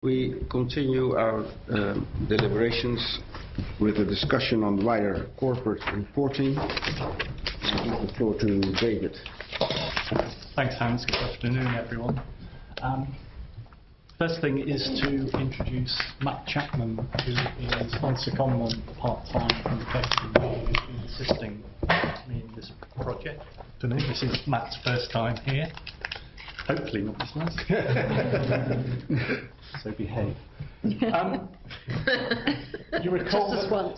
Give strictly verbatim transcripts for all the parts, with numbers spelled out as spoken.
We continue our um, deliberations with a discussion on wider corporate reporting. I give the floor to David. Thanks, Hans. Good afternoon, everyone. Um, first thing is to introduce Matt Chapman, who is on secondment part-time from the Cape, who's been assisting me in this project. This is Matt's first time here. Hopefully not this last. So behave. Um, you recall Just as once.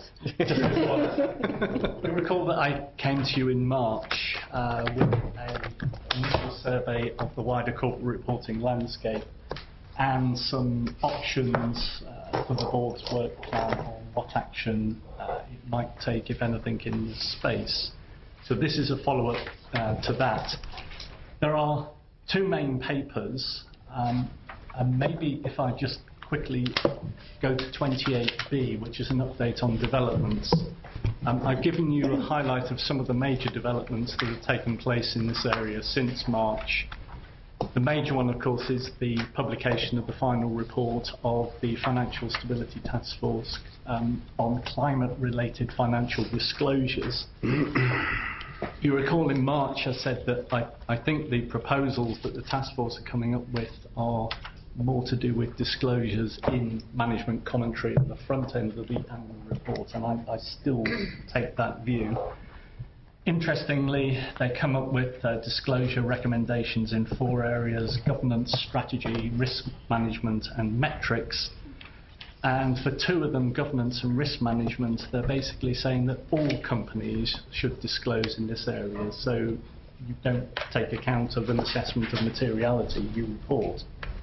You recall that I came to you in March uh, with an initial survey of the wider corporate reporting landscape and some options uh, for the board's work plan on what action uh, it might take, if anything, in this space. So this is a follow-up uh, to that. There are two main papers, um, and maybe if I just quickly go to twenty-eight B, which is an update on developments. Um, I've given you a highlight of some of the major developments that have taken place in this area since March. The major one, of course, is the publication of the final report of the Financial Stability Task Force um, on climate-related financial disclosures. You recall in March I said that I, I think the proposals that the task force are coming up with are more to do with disclosures in management commentary at the front end of the annual report, and I, I still take that view. Interestingly, they come up with uh, disclosure recommendations in four areas: governance, strategy, risk management and metrics. And for two of them, governance and risk management, they're basically saying that all companies should disclose in this area. So you don't take account of an assessment of materiality, you report.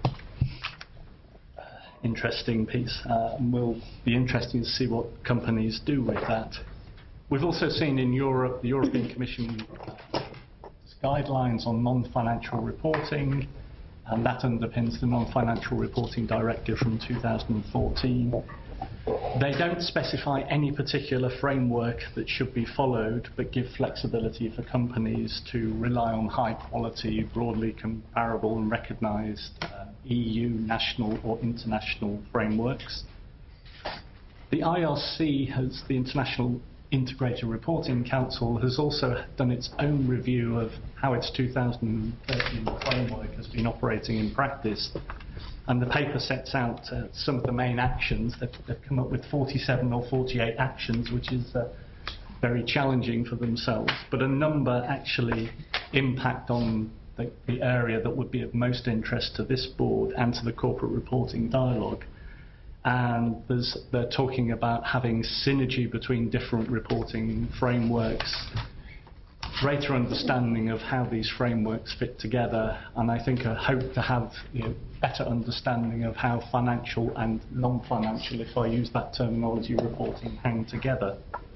Uh, interesting piece. Uh, and will be interesting to see what companies do with that. We've also seen in Europe, the European Commission uh, guidelines on non-financial reporting, and that underpins the Non-Financial Reporting Directive from two thousand fourteen. They don't specify any particular framework that should be followed, but give flexibility for companies to rely on high quality, broadly comparable and recognised uh, E U, national or international frameworks. The I R C, has the International Integrated Reporting Council, has also done its own review of how its two thousand thirteen framework has been operating in practice. And the paper sets out uh, some of the main actions. They've, they've come up with forty-seven or forty-eight actions, which is uh, very challenging for themselves. But a number actually impact on the, the area that would be of most interest to this board and to the corporate reporting dialogue. And there's, they're talking about having synergy between different reporting frameworks, greater understanding of how these frameworks fit together, and I think I hope to have you know, better understanding of how financial and non-financial, if I use that terminology, reporting hang together.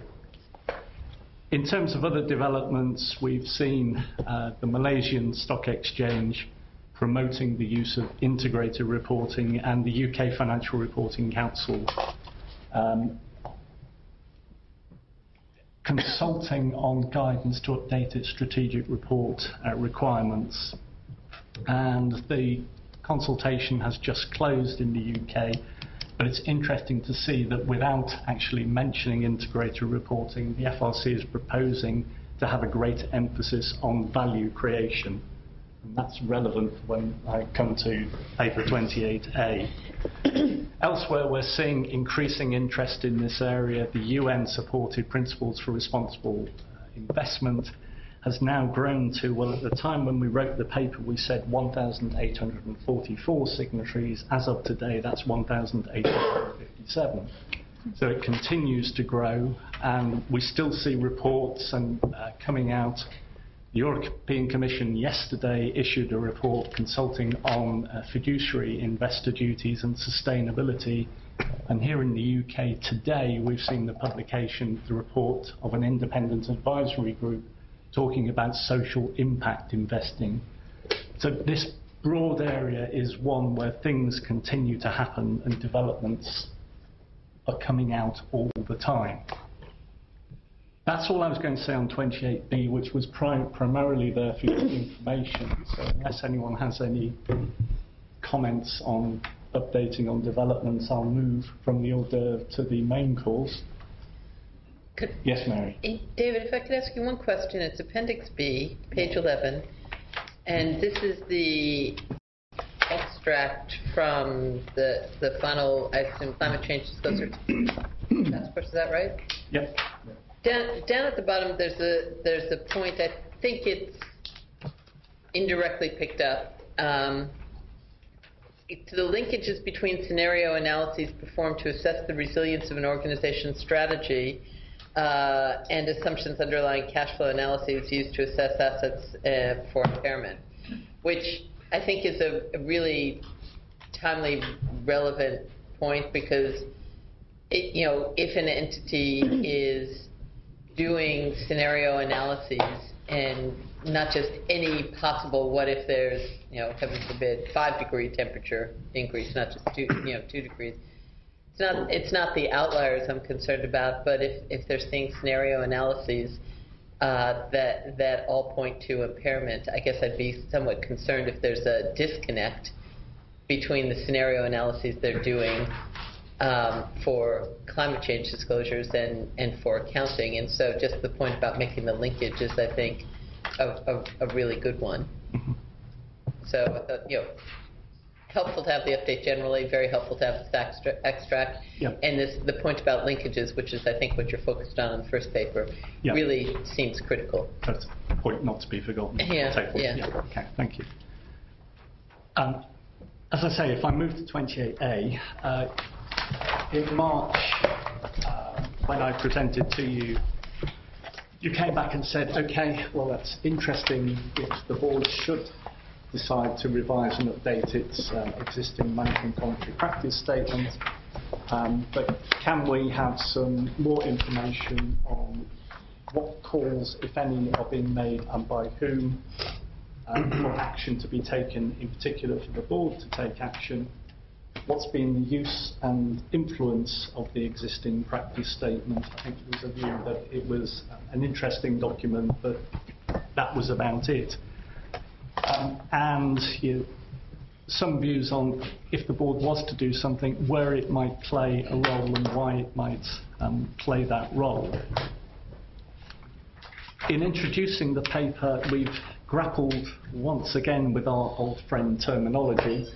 In terms of other developments, we've seen uh, the Malaysian Stock Exchange promoting the use of integrated reporting, and the U K Financial Reporting Council um, consulting on guidance to update its strategic report uh, requirements. And the consultation has just closed in the U K, but it's interesting to see that without actually mentioning integrated reporting, the F R C is proposing to have a greater emphasis on value creation. And that's relevant when I come to paper twenty-eight A. Elsewhere, we're seeing increasing interest in this area. The U N-supported Principles for Responsible Investment has now grown to, well, at the time when we wrote the paper, we said one thousand eight hundred forty-four signatories. As of today, that's one thousand eight hundred fifty-seven. So it continues to grow, and we still see reports and uh, coming out. The European Commission yesterday issued a report consulting on uh, fiduciary investor duties and sustainability. And here in the U K today, we've seen the publication of the report of an independent advisory group talking about social impact investing. So this broad area is one where things continue to happen and developments are coming out all the time. That's all I was going to say on twenty-eight B, which was prim primarily there for your information. So unless anyone has any comments on updating on developments, I'll move from the hors d'oeuvre to the main course. Could, yes, Mary. David, if I could ask you one question. It's Appendix B, page eleven, and this is the extract from the the final, I assume, climate change disclosure task force. Is that right? Yep. Down down at the bottom, there's a there's a point. I think it's indirectly picked up. Um, to the linkages between scenario analyses performed to assess the resilience of an organization's strategy uh, and assumptions underlying cash flow analyses used to assess assets uh, for impairment, which I think is a, a really timely, relevant point, because it, you know, if an entity is doing scenario analyses and not just any possible what if there's, you know, heaven forbid, five degree temperature increase, not just two, you know, two degrees. It's not, it's not the outliers I'm concerned about, but if, if they're seeing scenario analyses uh, that, that all point to impairment, I guess I'd be somewhat concerned if there's a disconnect between the scenario analyses they're doing um, for climate change disclosures and, and for accounting. And so just the point about making the linkage is, I think, A, a, a really good one. Mm-hmm. So, uh, you know, helpful to have the update generally, very helpful to have this extra, extract. Yep. And this, the point about linkages, which is, I think, what you're focused on in the first paper, yep. really seems critical. That's a point not to be forgotten. Yeah, yeah. yeah. Okay, thank you. Um, as I say, if I move to twenty-eight A, uh, in March, uh, when I presented to you, you came back and said, okay, well, that's interesting if the board should decide to revise and update its um, existing management commentary practice statement, um, but can we have some more information on what calls, if any, are being made and by whom um, for action to be taken, in particular for the board to take action? What's been the use and influence of the existing practice statement? I think there was a view that it was an interesting document, but that was about it. Um, and you know, some views on if the board was to do something, where it might play a role and why it might um, play that role. In introducing the paper, we've grappled once again with our old friend terminology.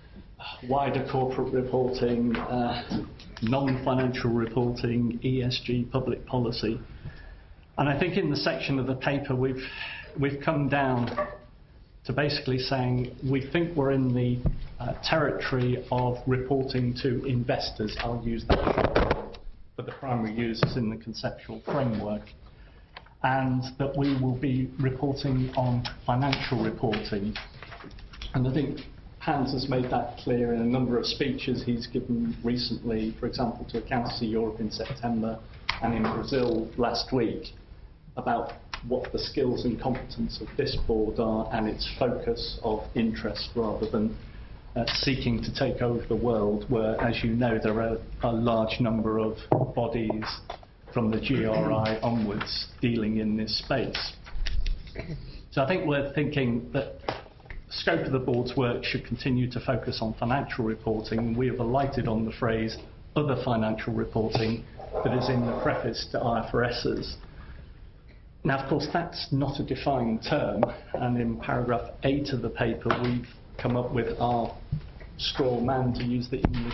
Wider corporate reporting, uh, non-financial reporting, E S G, public policy. And I think in the section of the paper we've, we've come down to basically saying we think we're in the uh, territory of reporting to investors. I'll use that short for the primary users in the conceptual framework. And that we will be reporting on financial reporting. And I think Hans has made that clear in a number of speeches he's given recently, for example, to Accountancy Europe in September and in Brazil last week, about what the skills and competence of this board are and its focus of interest rather than uh, seeking to take over the world, where, as you know, there are a large number of bodies from the G R I onwards dealing in this space. So I think we're thinking that the scope of the board's work should continue to focus on financial reporting. We have alighted on the phrase other financial reporting that is in the preface to I F R S's. Now, of course, that's not a defined term, and in paragraph eight of the paper we've come up with our straw man, to use the English,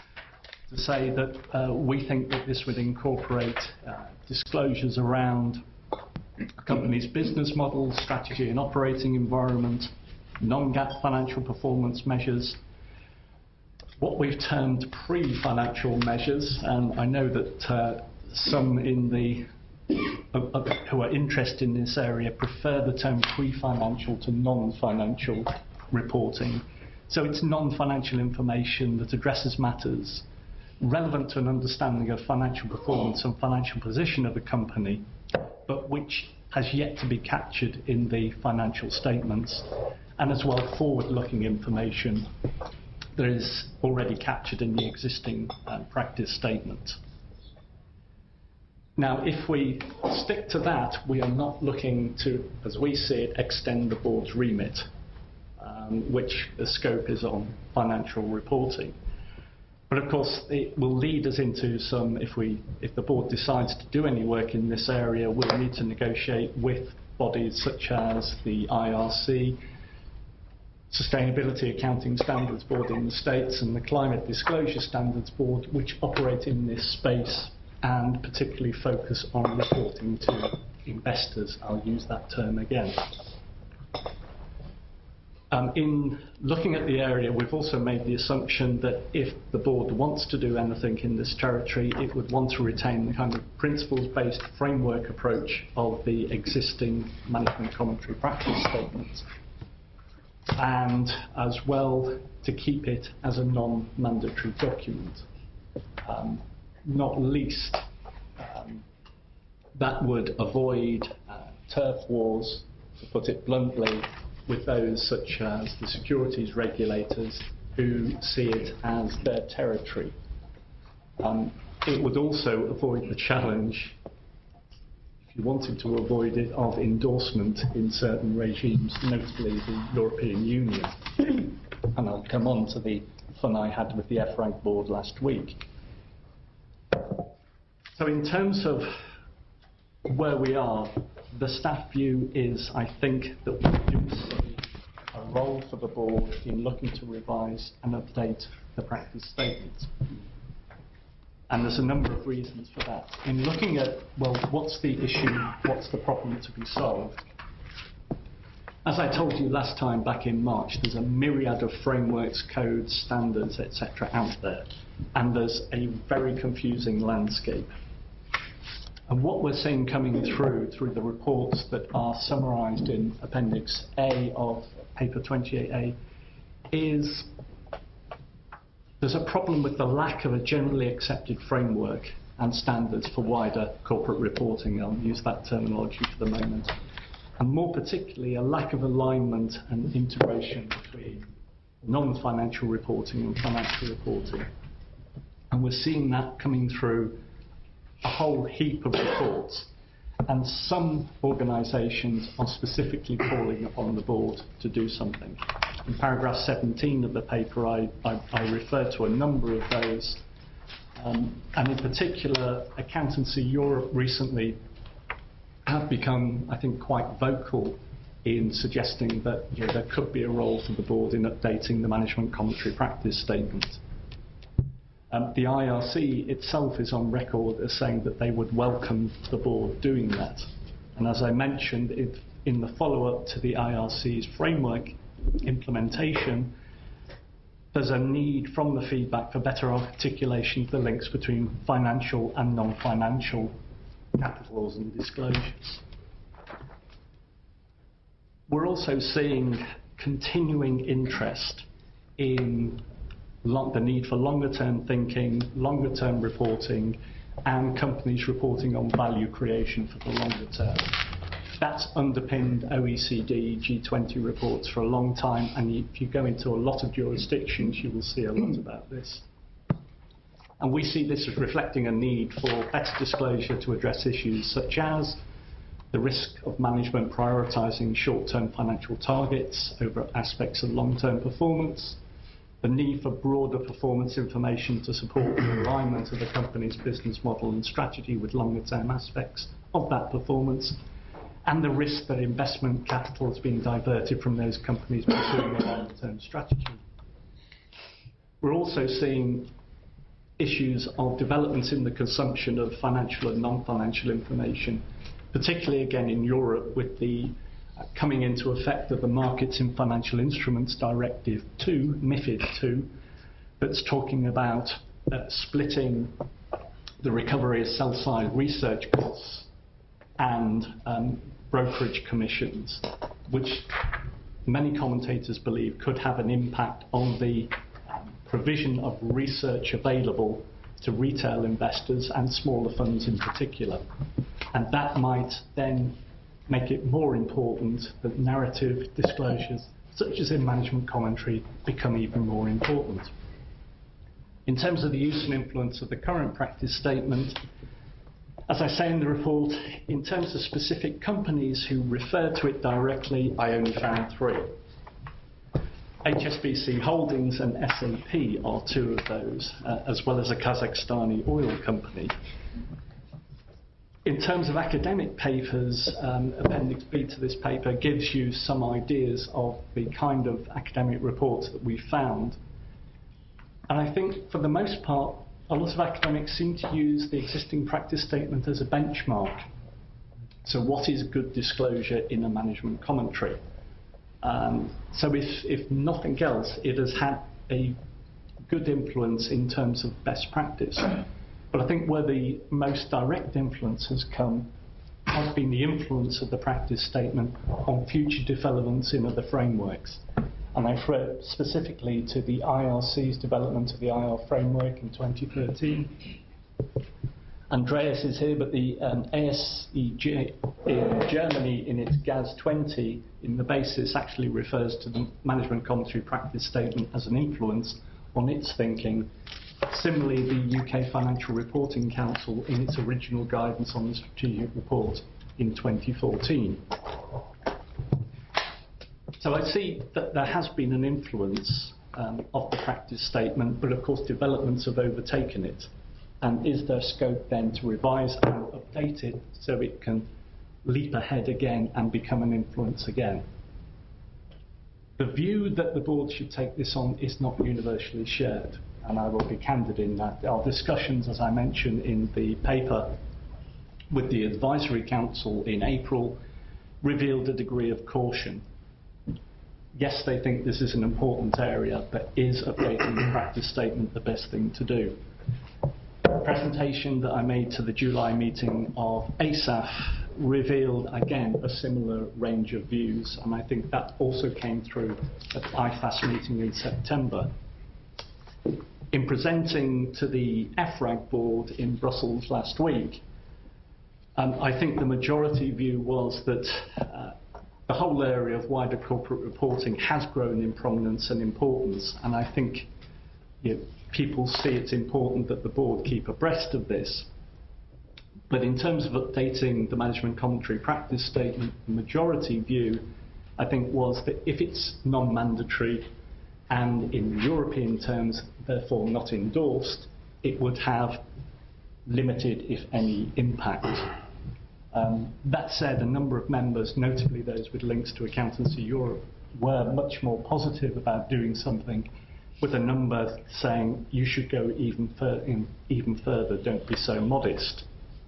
to say that uh, we think that this would incorporate uh, disclosures around a company's business model, strategy and operating environment, non-GAAP financial performance measures, what we've termed pre-financial measures, and I know that uh, some in the uh, uh, who are interested in this area prefer the term pre-financial to non-financial reporting. So it's non-financial information that addresses matters relevant to an understanding of financial performance and financial position of a company, but which has yet to be captured in the financial statements, and as well forward-looking information that is already captured in the existing uh, practice statement. Now, if we stick to that, we are not looking to, as we see it, extend the board's remit, um, which the scope is on financial reporting. But of course, it will lead us into some, if we, if the board decides to do any work in this area, we'll need to negotiate with bodies such as the I R C, Sustainability Accounting Standards Board in the States, and the Climate Disclosure Standards Board, which operate in this space and particularly focus on reporting to investors. I'll use that term again. Um, in looking at the area, we've also made the assumption that if the board wants to do anything in this territory, it would want to retain the kind of principles-based framework approach of the existing management commentary practice statements, and as well to keep it as a non-mandatory document. Um, not least, um, that would avoid uh, turf wars, to put it bluntly, with those such as the securities regulators who see it as their territory. Um, it would also avoid the challenge, if you wanted to avoid it, of endorsement in certain regimes, notably the European Union. And I'll come on to the fun I had with the F RAG board last week. So in terms of where we are, the staff view is, I think, that we do see a role for the board in looking to revise and update the practice statements. And there's a number of reasons for that. In looking at, well, what's the issue, what's the problem to be solved? As I told you last time back in March, there's a myriad of frameworks, codes, standards, et cetera out there. And there's a very confusing landscape. And what we're seeing coming through, through the reports that are summarised in Appendix A of Paper twenty-eight A, is there's a problem with the lack of a generally accepted framework and standards for wider corporate reporting. I'll use that terminology for the moment. And more particularly, a lack of alignment and integration between non-financial reporting and financial reporting. And we're seeing that coming through a whole heap of reports, and some organisations are specifically calling upon the board to do something. In paragraph seventeen of the paper, I, I, I refer to a number of those, um, and in particular, Accountancy Europe recently have become, I think, quite vocal in suggesting that, you know, there could be a role for the board in updating the management commentary practice statement. Um, the I R C itself is on record as saying that they would welcome the board doing that. And as I mentioned, it, in the follow-up to the I R C's framework implementation, there's a need from the feedback for better articulation of the links between financial and non-financial capitals and disclosures. We're also seeing continuing interest in Long, the need for longer-term thinking, longer-term reporting, and companies reporting on value creation for the longer term. That's underpinned O E C D, G twenty reports for a long time, and you, if you go into a lot of jurisdictions, you will see a lot about this. And we see this as reflecting a need for better disclosure to address issues such as the risk of management prioritising short-term financial targets over aspects of long-term performance, the need for broader performance information to support the alignment of the company's business model and strategy with longer-term aspects of that performance, and the risk that investment capital is being diverted from those companies pursuing a longer-term strategy. We're also seeing issues of developments in the consumption of financial and non-financial information, particularly again in Europe with the Uh, coming into effect of the Markets in Financial Instruments Directive two, MiFID two, that's talking about uh, splitting the recovery of sell-side research costs and um, brokerage commissions, which many commentators believe could have an impact on the um, provision of research available to retail investors and smaller funds in particular. And that might then make it more important that narrative disclosures, such as in management commentary, become even more important. In terms of the use and influence of the current practice statement, as I say in the report, in terms of specific companies who refer to it directly, I only found three. H S B C Holdings and S A P are two of those, uh, as well as a Kazakhstani oil company. In terms of academic papers, um, Appendix B to this paper gives you some ideas of the kind of academic reports that we found. And I think, for the most part, a lot of academics seem to use the existing practice statement as a benchmark. So what is good disclosure in a management commentary? Um, so if, if nothing else, it has had a good influence in terms of best practice. But I think where the most direct influence has come has been the influence of the practice statement on future developments in other frameworks. And I refer specifically to the I R C's development of the I R framework in twenty thirteen. Andreas is here, but the um, A S E G in Germany, in its G A S twenty, in the basis, actually refers to the management commentary practice statement as an influence on its thinking. Similarly, the U K Financial Reporting Council, in its original guidance on the strategic report in twenty fourteen. So I see that there has been an influence um, of the practice statement, but of course developments have overtaken it. And is there scope then to revise and update it so it can leap ahead again and become an influence again? The view that the board should take this on is not universally shared, and I will be candid in that. Our discussions, as I mentioned in the paper, with the Advisory Council in April revealed a degree of caution. Yes, they think this is an important area, but is updating the practice statement the best thing to do? The presentation that I made to the July meeting of A S A F revealed, again, a similar range of views, and I think that also came through at the I F A S meeting in September. In presenting to the F R A G board in Brussels last week, um, I think the majority view was that uh, the whole area of wider corporate reporting has grown in prominence and importance, and I think you know, people see it's important that the board keep abreast of this. But in terms of updating the management commentary practice statement, the majority view, I think, was that if it's non-mandatory and in European terms, therefore not endorsed, it would have limited, if any, impact. Um, that said, a number of members, notably those with links to Accountancy Europe, were much more positive about doing something, with a number saying you should go even, fur in, even further, don't be so modest.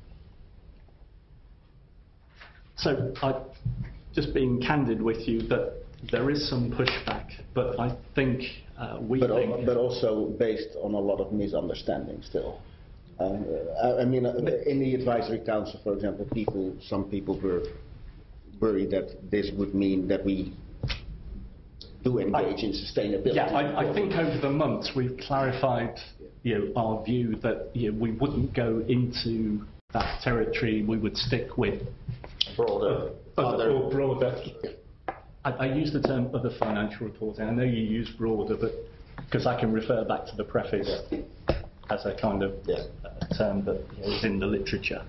So, I, just being candid with you, that there is some pushback, but I think uh, we but, think... Al but also based on a lot of misunderstanding still. Uh, I, I mean, uh, in the Advisory Council, for example, people, some people were worried that this would mean that we do engage I, in sustainability. Yeah, I, I think over the months we've clarified you know, our view that you know, we wouldn't go into that territory, we would stick with broader, uh, other, or broader. I, I use the term other financial reporting. I know you use broader, but because I can refer back to the preface yeah. as a kind of yeah. uh, term that you know, is in the literature.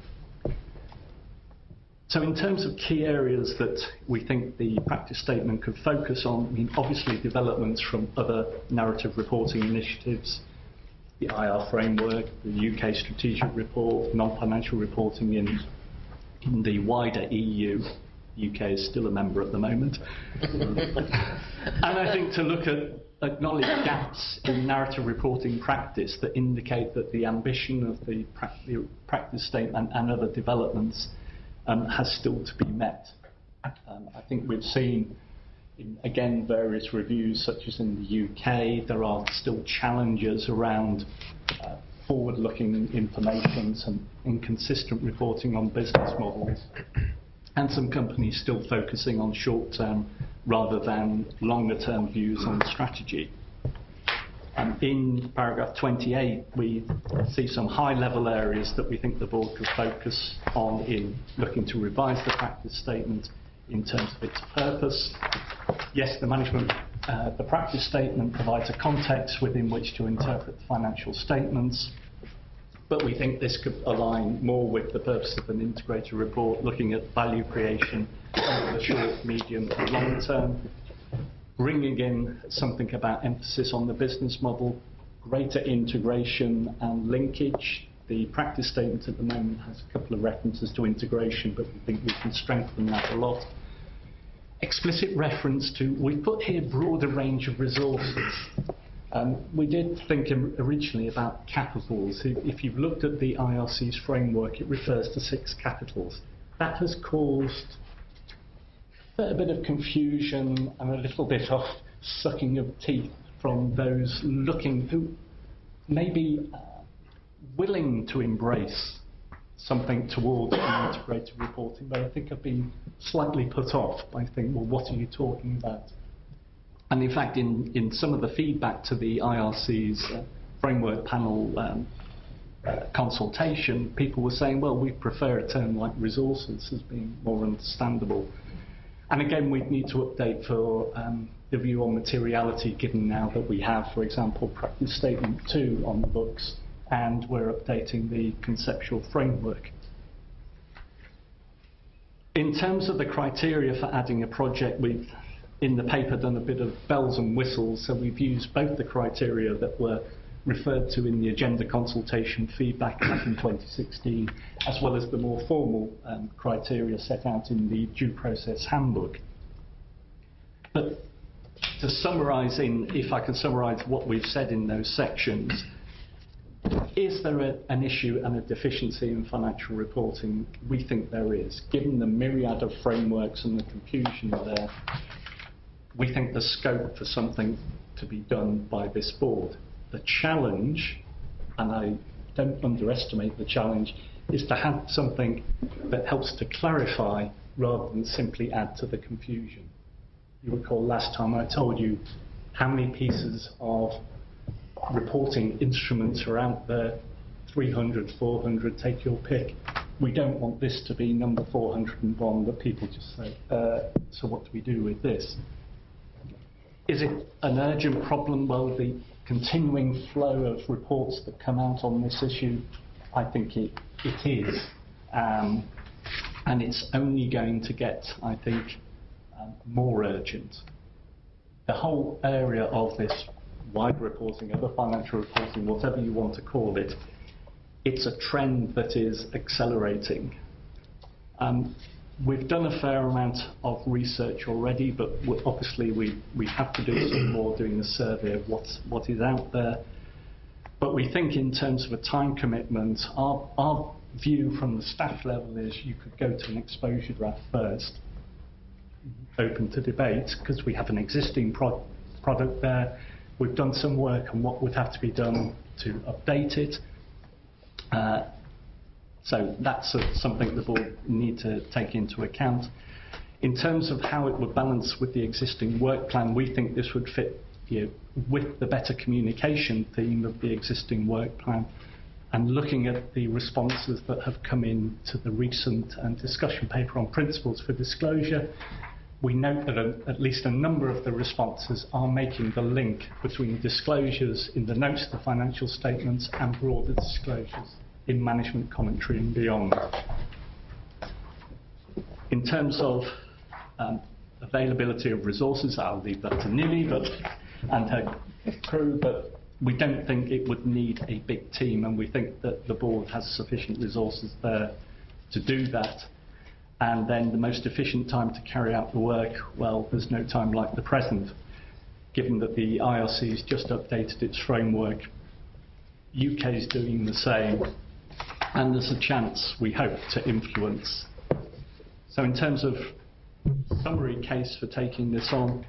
So in terms of key areas that we think the practice statement could focus on, I mean, obviously developments from other narrative reporting initiatives, the I R framework, the U K strategic report, non-financial reporting in, in the wider E U. The U K is still a member at the moment. And I think to look at acknowledge gaps in narrative reporting practice that indicate that the ambition of the, pra the practice statement and other developments um, has still to be met. Um, I think we've seen, in, again, various reviews, such as in the U K, there are still challenges around uh, forward-looking information, some inconsistent reporting on business models, and some companies still focusing on short-term rather than longer-term views on strategy. And in paragraph twenty-eight, we see some high-level areas that we think the board could focus on in looking to revise the practice statement in terms of its purpose. Yes, the management, uh, the practice statement provides a context within which to interpret the financial statements, but we think this could align more with the purpose of an integrated report, looking at value creation over the short, medium, and long term. bringing in something about emphasis on the business model, greater integration and linkage. The practice statement at the moment has a couple of references to integration, but we think we can strengthen that a lot. Explicit reference to, we put here broader range of resources. Um, we did think originally about capitals. If, if you've looked at the I R C's framework, it refers to six capitals. That has caused a bit of confusion and a little bit of sucking of teeth from those looking who may be uh, willing to embrace something towards integrated reporting, but I think have been slightly put off by thinking, well, what are you talking about? And in fact, in, in some of the feedback to the I R C's uh, framework panel um, uh, consultation, people were saying, well, we prefer a term like resources as being more understandable. And again, we'd need to update for um, the view on materiality, given now that we have, for example, practice statement two on the books, and we're updating the conceptual framework. In terms of the criteria for adding a project, we've, in the paper, done a bit of bells and whistles, so we've used both the criteria that were referred to in the agenda consultation feedback back in twenty sixteen, as well as the more formal um, criteria set out in the due process handbook. But to summarise, in, if I can summarise what we've said in those sections, is there a, an issue and a deficiency in financial reporting? We think there is. Given the myriad of frameworks and the confusion there, we think there's scope for something to be done by this board. The challenge, and I don't underestimate the challenge, is to have something that helps to clarify rather than simply add to the confusion. You recall last time I told you how many pieces of reporting instruments are out there, three hundred, four hundred, take your pick. We don't want this to be number four hundred and one that people just say, uh, so what do we do with this? Is it an urgent problem? Well, the continuing flow of reports that come out on this issue, I think it, it is. Um, and it's only going to get, I think, um, more urgent. The whole area of this wide reporting, other financial reporting, whatever you want to call it, it's a trend that is accelerating. Um, we've done a fair amount of research already, but obviously we, we have to do some more doing a survey of what's, what is out there. But we think in terms of a time commitment, our, our view from the staff level is you could go to an exposure draft first, open to debate, because we have an existing pro product there. We've done some work on what would have to be done to update it. Uh, so that's a, something the board need to take into account. In terms of how it would balance with the existing work plan, we think this would fit, you know, with the better communication theme of the existing work plan, and looking at the responses that have come in to the recent um, discussion paper on principles for disclosure. We note that a, at least a number of the responses are making the link between disclosures in the notes to the financial statements and broader disclosures in management commentary and beyond. In terms of um, availability of resources, I'll leave that to Nili but, and her crew, but we don't think it would need a big team, and we think that the board has sufficient resources there to do that. And then the most efficient time to carry out the work, well, there's no time like the present. Given that the I R C has just updated its framework, U K is doing the same, and there's a chance, we hope, to influence. So in terms of summary case for taking this on,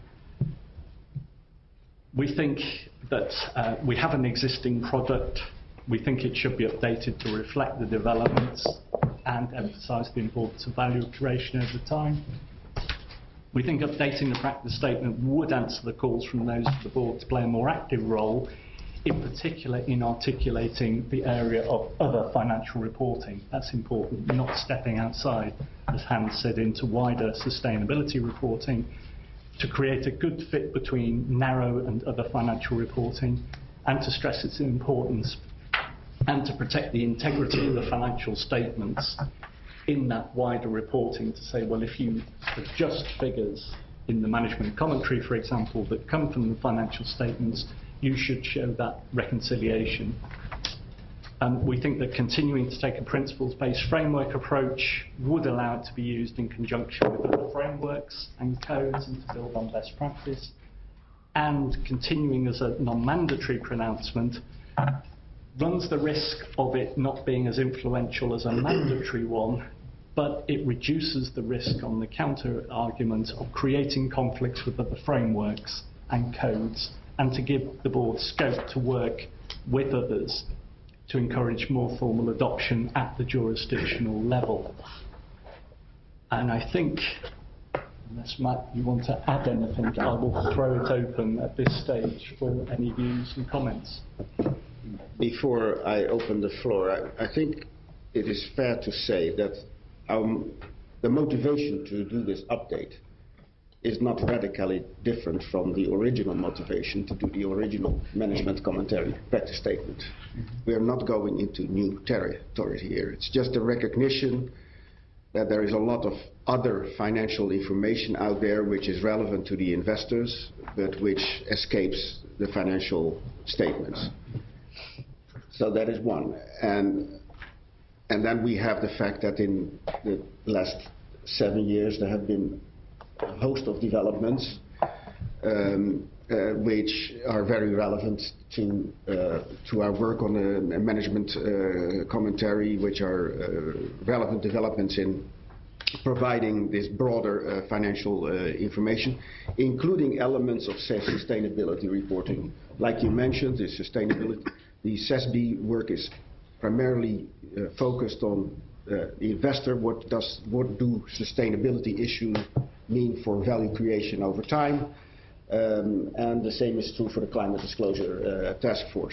we think that uh, we have an existing product. We think it should be updated to reflect the developments and emphasise the importance of value creation over time. We think updating the practice statement would answer the calls from those of the board to play a more active role, in particular in articulating the area of other financial reporting. That's important, not stepping outside, as Hans said, into wider sustainability reporting, to create a good fit between narrow and other financial reporting, and to stress its importance, and to protect the integrity of the financial statements in that wider reporting, to say, well, if you adjust figures in the management commentary, for example, that come from the financial statements, you should show that reconciliation. Um, we think that continuing to take a principles-based framework approach would allow it to be used in conjunction with other frameworks and codes and to build on best practice. And continuing as a non-mandatory pronouncement runs the risk of it not being as influential as a mandatory one, but it reduces the risk on the counter-argument of creating conflicts with other frameworks and codes, and to give the board scope to work with others to encourage more formal adoption at the jurisdictional level. And I think, unless Matt, you want to add anything, I will throw it open at this stage for any views and comments. Before I open the floor, I, I think it is fair to say that our, the motivation to do this update is not radically different from the original motivation to do the original management commentary practice statement. We are not going into new territory here. It's just a recognition that there is a lot of other financial information out there which is relevant to the investors, but which escapes the financial statements. So that is one. And, and then we have the fact that in the last seven years there have been a host of developments um, uh, which are very relevant to uh, to our work on a, a management uh, commentary, which are uh, relevant developments in providing this broader uh, financial uh, information, including elements of say, sustainability reporting. Like you mentioned, the sustainability, the S A S B work is primarily uh, focused on uh, the investor. What does what do sustainability issues mean for value creation over time, um, and the same is true for the Climate Disclosure uh, Task Force.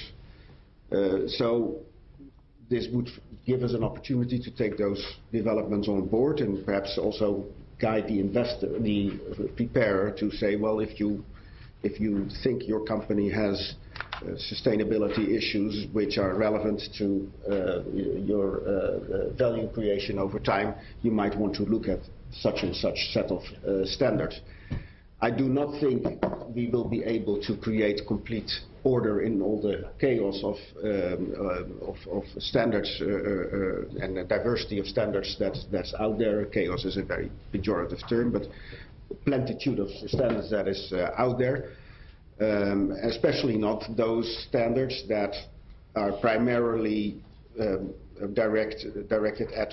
Uh, so this would give us an opportunity to take those developments on board and perhaps also guide the investor, the preparer, to say, well, if you if you think your company has uh, sustainability issues which are relevant to uh, your uh, uh, value creation over time, you might want to look at such and such set of uh, standards. I do not think we will be able to create complete order in all the chaos of, um, uh, of, of standards uh, uh, and the diversity of standards that, that's out there. Chaos is a very pejorative term, but plentitude of standards that is uh, out there, um, especially not those standards that are primarily um, direct, directed at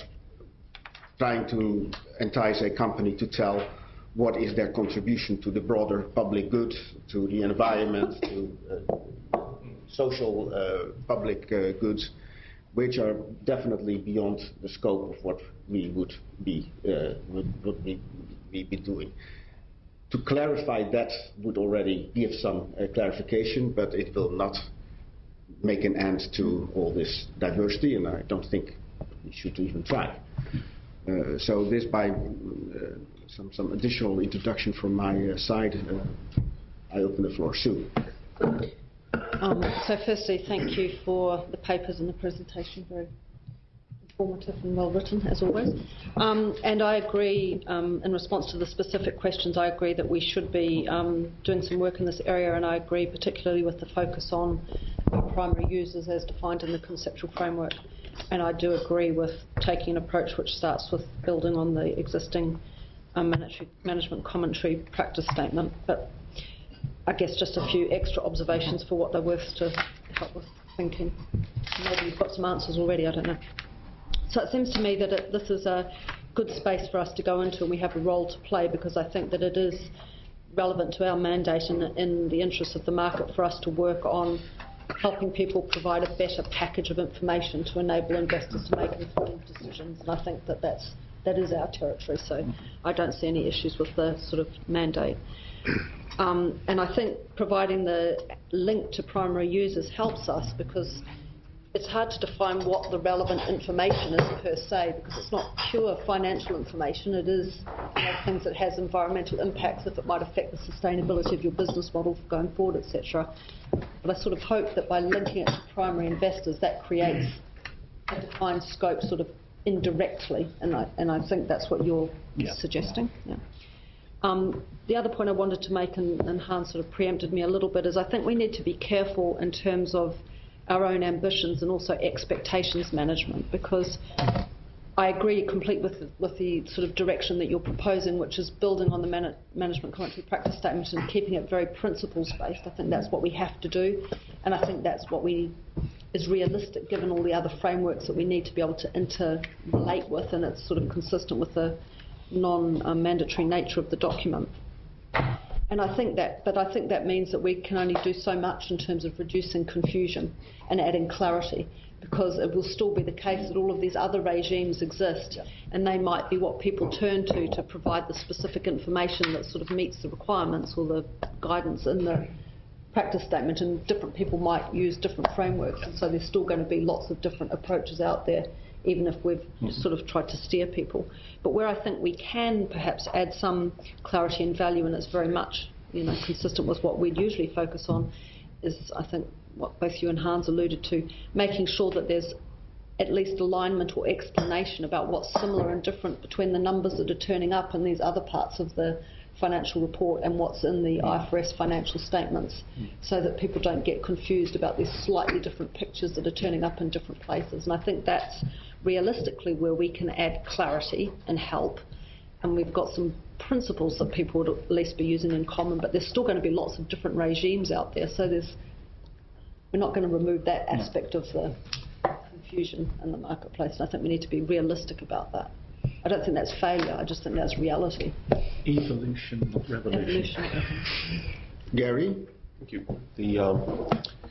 trying to entice a company to tell what is their contribution to the broader public good, to the environment, to uh, social uh, public uh, goods, which are definitely beyond the scope of what we would be uh, would, would be, be, be doing. To clarify that would already give some uh, clarification, but it will not make an end to all this diversity, and I don't think we should even try. Uh, so this by uh, some, some additional introduction from my uh, side, uh, I open the floor. Sue. Um, so firstly, thank you for the papers and the presentation, very informative and well written as always. Um, and I agree, um, in response to the specific questions, I agree that we should be um, doing some work in this area, and I agree particularly with the focus on primary users as defined in the conceptual framework. And I do agree with taking an approach which starts with building on the existing um, management, management commentary practice statement. But I guess just a few extra observations for what they're worth to help with thinking. Maybe you've got some answers already, I don't know. So it seems to me that it, this is a good space for us to go into, and we have a role to play, because I think that it is relevant to our mandate and in the interest of the market for us to work on helping people provide a better package of information to enable investors to make informed decisions. And I think that that's, that is our territory, so I don't see any issues with the sort of mandate. Um, and I think providing the link to primary users helps us, because it's hard to define what the relevant information is per se, because it's not pure financial information. It is, you know, things that has environmental impacts, if it might affect the sustainability of your business model going forward, et cetera. But I sort of hope that by linking it to primary investors, that creates a defined scope sort of indirectly, and I, and I think that's what you're yeah. suggesting. Yeah. Um, the other point I wanted to make, and, and Hans sort of preempted me a little bit, is I think we need to be careful in terms of our own ambitions and also expectations management, because I agree completely with the, with the sort of direction that you're proposing, which is building on the man management commentary practice statement and keeping it very principles-based. I think that's what we have to do, and I think that's what we is realistic given all the other frameworks that we need to be able to interrelate with, and it's sort of consistent with the non-mandatory nature of the document. And I think that, but I think that means that we can only do so much in terms of reducing confusion and adding clarity, because it will still be the case that all of these other regimes exist, and they might be what people turn to to provide the specific information that sort of meets the requirements or the guidance in the practice statement, and different people might use different frameworks, and so there's still going to be lots of different approaches out there, even if we've sort of tried to steer people. But where I think we can perhaps add some clarity and value, and it's very much, you know, consistent with what we'd usually focus on, is I think what both you and Hans alluded to, making sure that there's at least alignment or explanation about what's similar and different between the numbers that are turning up in these other parts of the financial report and what's in the I F R S financial statements, so that people don't get confused about these slightly different pictures that are turning up in different places. And I think that's realistically where we can add clarity and help, and we've got some principles that people would at least be using in common, but there's still going to be lots of different regimes out there, so there's we're not going to remove that aspect of the confusion in the marketplace, and I think we need to be realistic about that. I don't think that's failure, I just think that's reality. Evolution, not revolution. Evolution. Gary? Thank you. The, um,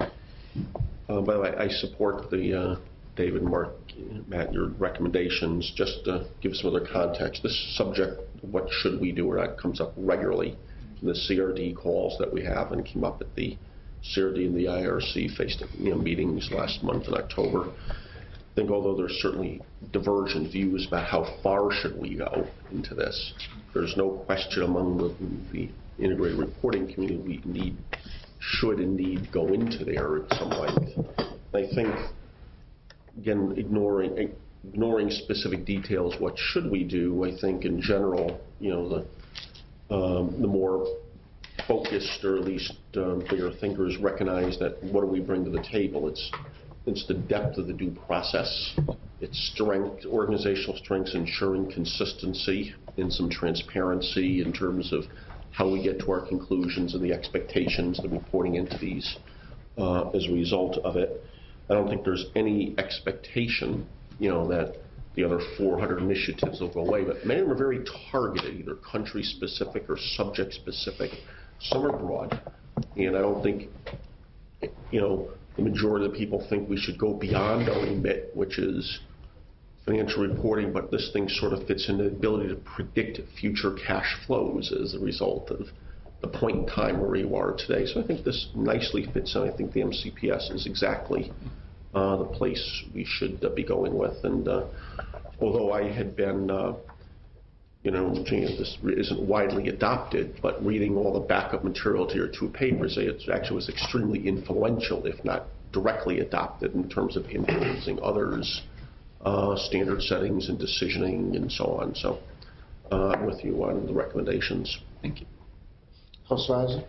uh, by the way, I support the uh, David, Mark, Matt, your recommendations. Just to give some other context, this subject, what should we do, or that comes up regularly in the C R D calls that we have, and came up at the C R D and the I R C faced you know, meetings last month in October. I think although there's certainly divergent views about how far should we go into this, there's no question among the, the integrated reporting community we need, should indeed go into there at some length. I think, again, ignoring ignoring specific details, what should we do? I think in general, you know, the um, the more focused, or at least um, bigger thinkers recognize that what do we bring to the table? It's it's the depth of the due process, its strength, organizational strengths, ensuring consistency and some transparency in terms of how we get to our conclusions and the expectations that we're reporting into these uh, as a result of it. I don't think there's any expectation, you know, that the other four hundred initiatives will go away, but many of them are very targeted, either country-specific or subject-specific. Some are broad, and I don't think, you know, the majority of the people think we should go beyond our remit, which is financial reporting, but this thing sort of fits in the ability to predict future cash flows as a result of the point in time where you are today. So I think this nicely fits in. I think the M C P S is exactly uh, the place we should uh, be going with. And uh, although I had been, uh, you know, this isn't widely adopted, but reading all the backup material to your two papers, it actually was extremely influential, if not directly adopted, in terms of influencing others' uh, standard settings and decisioning and so on. So uh, I'm with you on the recommendations. Thank you. Françoise?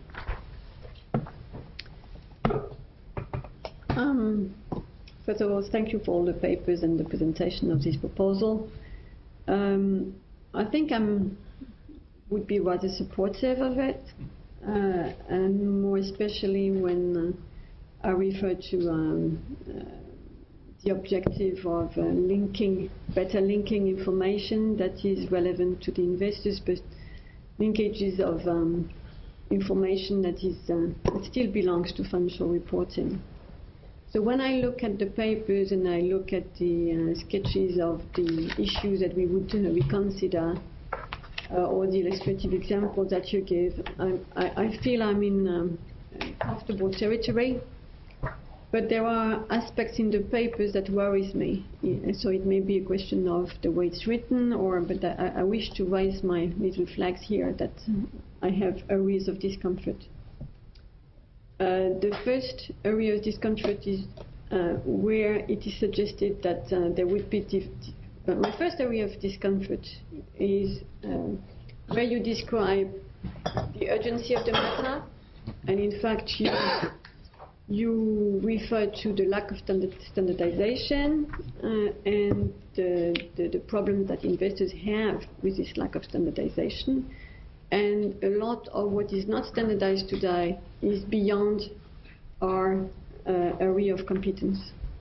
Um, first of all, thank you for all the papers and the presentation of this proposal. Um, I think I would be rather supportive of it, uh, and more especially when uh, I refer to um, uh, the objective of uh, linking, better linking information that is relevant to the investors, but linkages of um, information that is uh, that still belongs to financial reporting. So when I look at the papers and I look at the uh, sketches of the issues that we would uh, reconsider, uh, or the illustrative examples that you gave, I, I, I feel I'm in um, comfortable territory. But there are aspects in the papers that worries me. So it may be a question of the way it's written, or but I, I wish to raise my little flags here that I have areas of discomfort. Uh, the first area of discomfort is uh, where it is suggested that uh, there would be... Dif uh, my first area of discomfort is uh, where you describe the urgency of the matter, and in fact you, you refer to the lack of standard, standardization uh, and the, the, the problems that investors have with this lack of standardization. And a lot of what is not standardized today is beyond our uh, area of competence.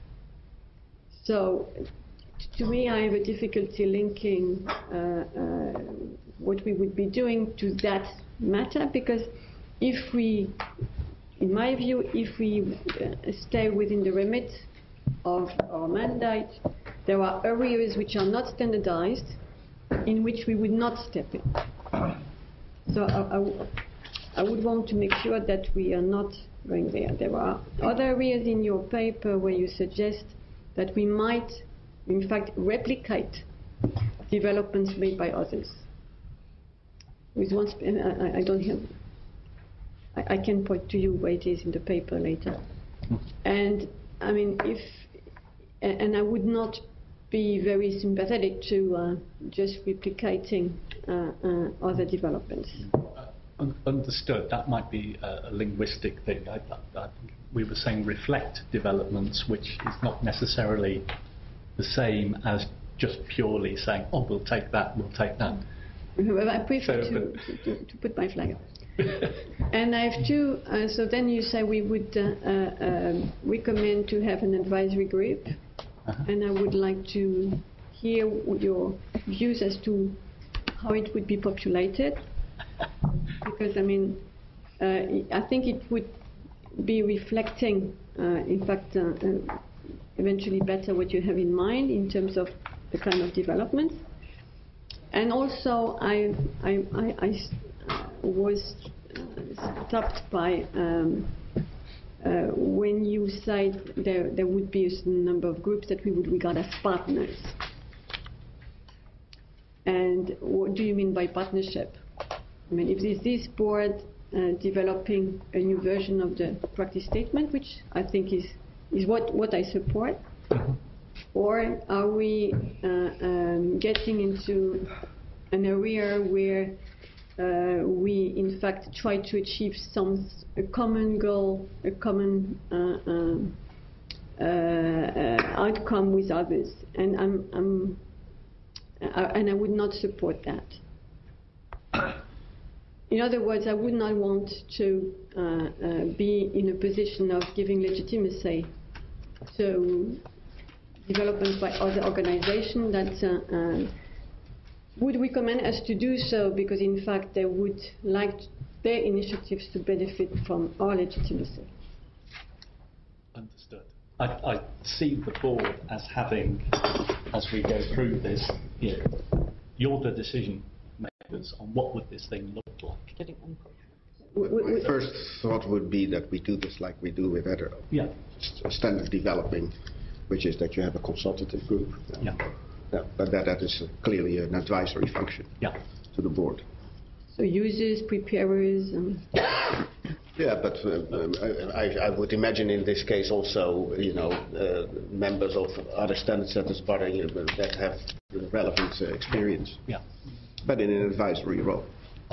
So, to me, I have a difficulty linking uh, uh, what we would be doing to that matter, because if we, in my view, if we uh, stay within the remit of our mandate, there are areas which are not standardized in which we would not step in. So I, I, I would want to make sure that we are not going there. There are other areas in your paper where you suggest that we might, in fact, replicate developments made by others. With one, sp I, I don't have, I, I can point to you where it is in the paper later. And I mean, if, and I would not be very sympathetic to uh, just replicating uh, uh, other developments. Uh, understood. That might be a, a linguistic thing. I, I, I, we were saying reflect developments, which is not necessarily the same as just purely saying, oh, we'll take that, we'll take that. I prefer So, to, to, to put my flag up. And I have two, uh, so then you say we would uh, uh, um, recommend to have an advisory group. Uh-huh. And I would like to hear your views as to how it would be populated. Because, I mean, uh, I think it would be reflecting, uh, in fact, uh, uh, eventually better what you have in mind in terms of the kind of development. And also, I, I, I, I was stopped by um, uh, when you said there, there would be a certain number of groups that we would regard as partners. And what do you mean by partnership? I mean, if this, this board uh, developing a new version of the practice statement, which I think is, is what, what I support, or are we uh, um, getting into an area where uh, we, in fact, try to achieve some a common goal, a common uh, um, uh, uh, outcome with others? And I'm, I'm uh, and I would not support that. In other words, I would not want to uh, uh, be in a position of giving legitimacy to developments by other organizations that uh, uh, would recommend us to do so because, in fact, they would like their initiatives to benefit from our legitimacy. Understood. I, I see the board as having, as we go through this, you know, you're the decision makers on what would this thing look like. My first thought would be that we do this like we do with other yeah. standard developing, which is that you have a consultative group. Yeah. Yeah, but that, that is clearly an advisory function yeah. to the board. So users, preparers. Um. Yeah, but uh, I, I would imagine in this case also, you know, uh, members of other standard setters body that have relevant uh, experience. Yeah. But in an advisory role.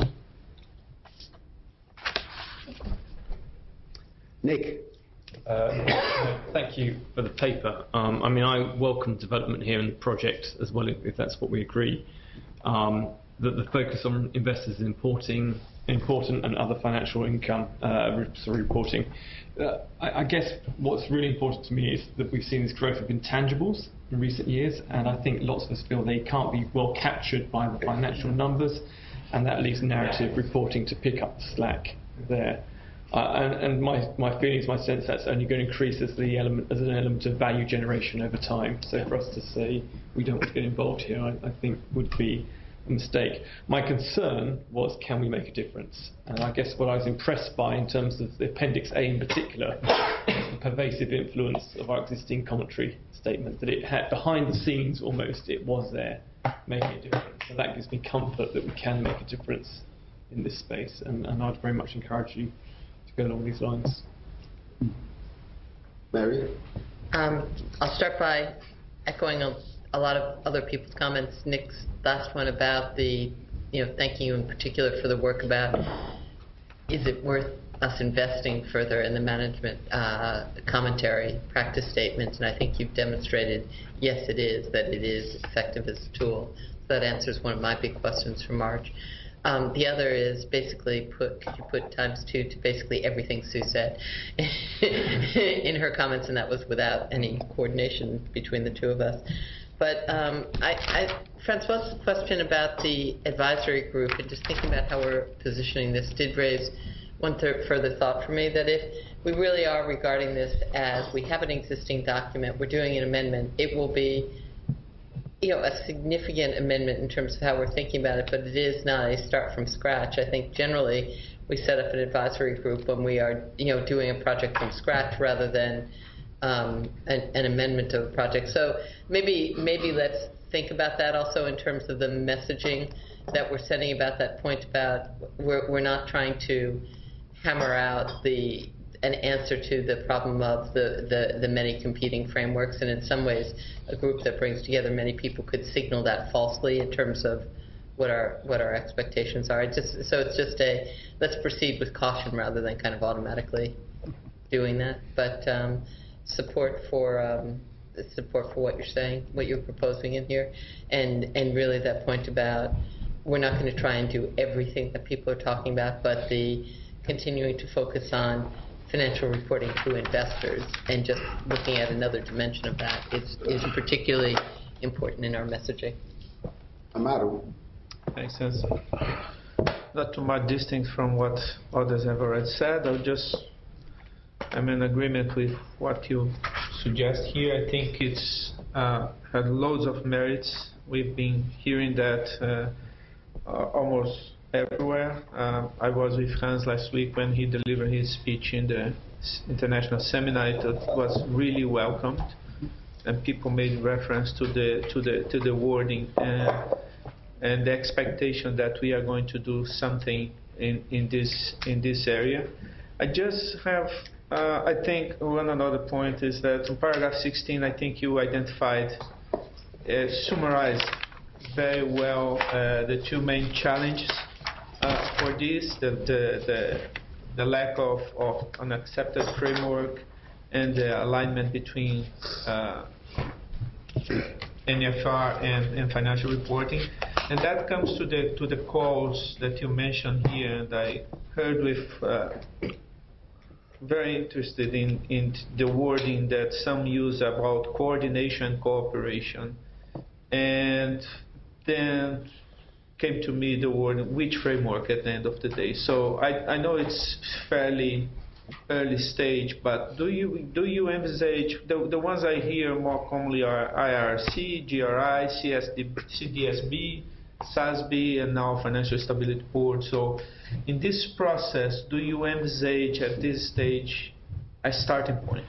Nick. Uh, thank you for the paper. Um, I mean, I welcome development here in the project as well, if that's what we agree. Um, that the focus on investors is importing, important and other financial income uh, reporting. Uh, I, I guess what's really important to me is that we've seen this growth of intangibles in recent years, and I think lots of us feel they can't be well captured by the financial numbers, and that leaves narrative reporting to pick up the slack there. Uh, and and my, my feelings, my sense, that's only going to increase as the element as an element of value generation over time. So for us to say we don't want to get involved here, I, I think would be a mistake. My concern was, can we make a difference? And I guess what I was impressed by in terms of the Appendix A in particular, the pervasive influence of our existing commentary statement, that it had behind the scenes almost, it was there making a difference. So that gives me comfort that we can make a difference in this space, and, and I'd very much encourage you go along these lines. Mary? Um, I'll start by echoing a, a lot of other people's comments. Nick's last one about the you know, thanking you in particular for the work about, is it worth us investing further in the management uh, commentary, practice statements, and I think you've demonstrated, yes, it is, that it is effective as a tool. So that answers one of my big questions for March. Um, the other is basically put, could you put times two to basically everything Sue said in her comments, and that was without any coordination between the two of us. But um, I, I, Francois' question about the advisory group and just thinking about how we're positioning this did raise one th- further thought for me, that if we really are regarding this as we have an existing document, we're doing an amendment, it will be, you know, a significant amendment in terms of how we're thinking about it, but it is not a start from scratch. I think generally we set up an advisory group when we are, you know, doing a project from scratch rather than um, an, an amendment of a project. So maybe maybe let's think about that also in terms of the messaging that we're sending about that point about we're, we're not trying to hammer out the an answer to the problem of the, the, the many competing frameworks, and in some ways a group that brings together many people could signal that falsely in terms of what our what our expectations are. It just, so it's just a, let's proceed with caution rather than kind of automatically doing that. But um, support for um, support for what you're saying, what you're proposing in here, and, and really that point about we're not going to try and do everything that people are talking about, but the continuing to focus on financial reporting to investors and just looking at another dimension of that is, is particularly important in our messaging. Amaro. Makes sense. Not too much distinct from what others have already said. I'll just, I'm in agreement with what you suggest here. I think it's uh, had loads of merits. We've been hearing that uh, uh, almost everywhere. Uh, I was with Hans last week when he delivered his speech in the international seminar. It was really welcomed, and people made reference to the to the to the wording and and the expectation that we are going to do something in in this in this area. I just have, uh, I think one another point is that in paragraph sixteen, I think you identified, uh, summarized very well uh, the two main challenges uh, for this, the, the, the, the lack of, of an accepted framework and the alignment between uh, N F R and, and financial reporting. And that comes to the to the calls that you mentioned here, and I heard with uh, very interested in, in the wording that some use about coordination and cooperation. And then came to me the word which framework at the end of the day. So I, I know it's fairly early stage, but do you do you envisage, the, the ones I hear more commonly are I R C, G R I, C D S B, S A S B, and now Financial Stability Board. So in this process, do you envisage at this stage a starting point?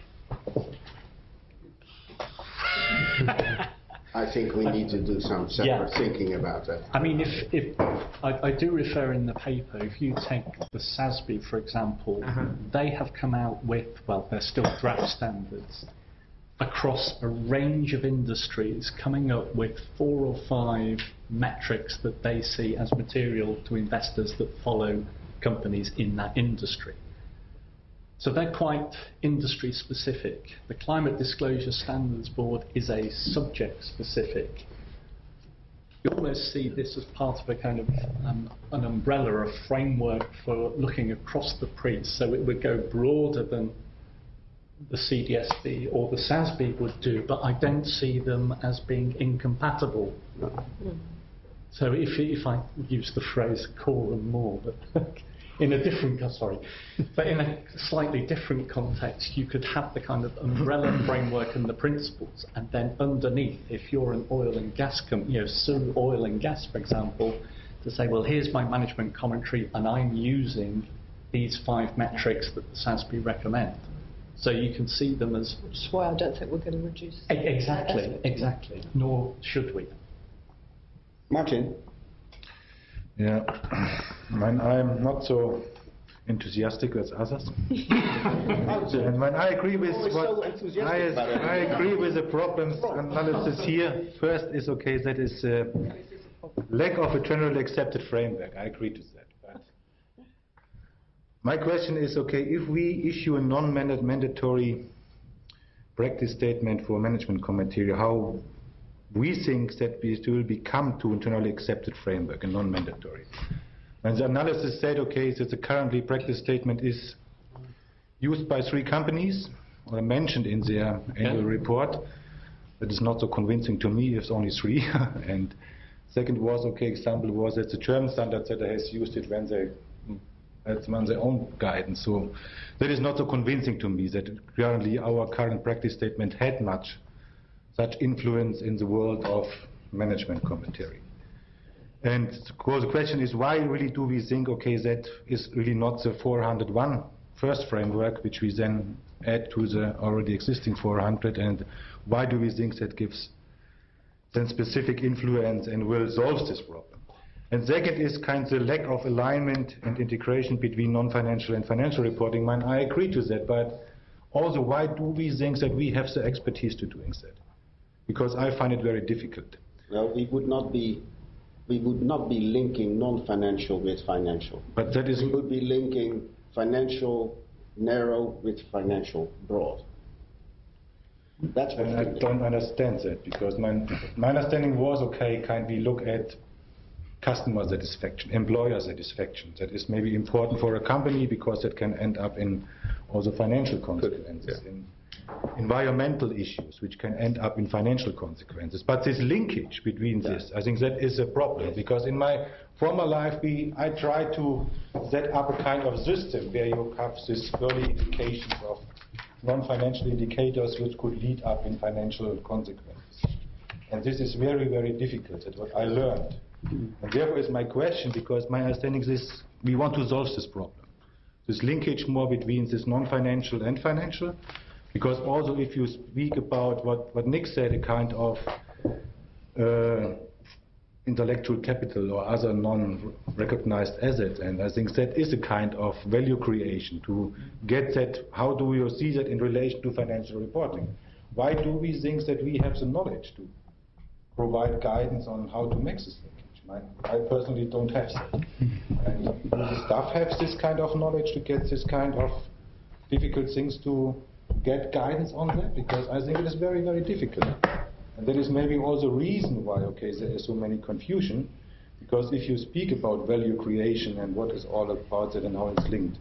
I think we need to do some separate Yeah. thinking about that. I mean, if, if I, I do refer in the paper, if you take the S A S B, for example, Uh-huh. they have come out with, well, they're still draft standards, across a range of industries, coming up with four or five metrics that they see as material to investors that follow companies in that industry. So they're quite industry specific. The Climate Disclosure Standards Board is a subject specific. You almost see this as part of a kind of um, an umbrella, a framework for looking across the P R I, so it would go broader than the C D S B or the S A S B would do, but I don't see them as being incompatible. Mm. So if, if I use the phrase core and more, but in a different, sorry, but in a slightly different context, you could have the kind of umbrella framework and the principles, and then underneath, if you're an oil and gas company, you know, Sue Oil and Gas, for example, to say, well, here's my management commentary, and I'm using these five metrics that the S A S B recommend. So you can see them as... Which is why I don't think we're going to reduce... Exactly, exactly, nor should we. Martin? Yeah, when I'm not so enthusiastic as others, and when I agree with Always what so enthusiastic I, about it. I agree with the problems analysis here. First is okay, that is uh, lack of a generally accepted framework. I agree to that. But my question is, okay, if we issue a non-mandatory practice statement for management committee, how we think that we will become to a generally accepted framework, a non-mandatory. And the analysis said, okay, that the currently practice statement is used by three companies, or mentioned in their annual yeah. report. That is not so convincing to me, it's only three. And second was, okay, example was that the German Standard Setter has used it when they had on their own guidance. So that is not so convincing to me that currently our current practice statement had much such influence in the world of management commentary. And of course the question is, why really do we think, okay, that is really not the four hundred one first framework, which we then add to the already existing four hundred, and why do we think that gives then specific influence and will solve this problem? And second is kind of the lack of alignment and integration between non-financial and financial reporting. Man, I agree to that, but also why do we think that we have the expertise to doing that? Because I find it very difficult. Well, we would not be, we would not be linking non-financial with financial. But that is. We would be linking financial narrow with financial broad. That's what I don't understand that, because my, my understanding was, okay, can we look at customer satisfaction, employer satisfaction. That is maybe important for a company because that can end up in also financial consequences, yeah. in environmental issues, which can end up in financial consequences. But this linkage between yeah. this, I think that is a problem, because in my former life, we, I tried to set up a kind of system where you have this early indications of non-financial indicators which could lead up in financial consequences. And this is very, very difficult. That's what I learned. And therefore is my question, because my understanding is this, we want to solve this problem. This linkage more between this non-financial and financial, because also if you speak about what, what Nick said, a kind of uh, intellectual capital or other non-recognized assets, and I think that is a kind of value creation to get that. How do you see that in relation to financial reporting? Why do we think that we have the knowledge to provide guidance on how to make this linkage? I personally don't have that. And do the staff have this kind of knowledge to get this kind of difficult things to get guidance on that? Because I think it is very, very difficult. And that is maybe also the reason why, okay, there is so many confusion, because if you speak about value creation and what is all about it and how it's linked,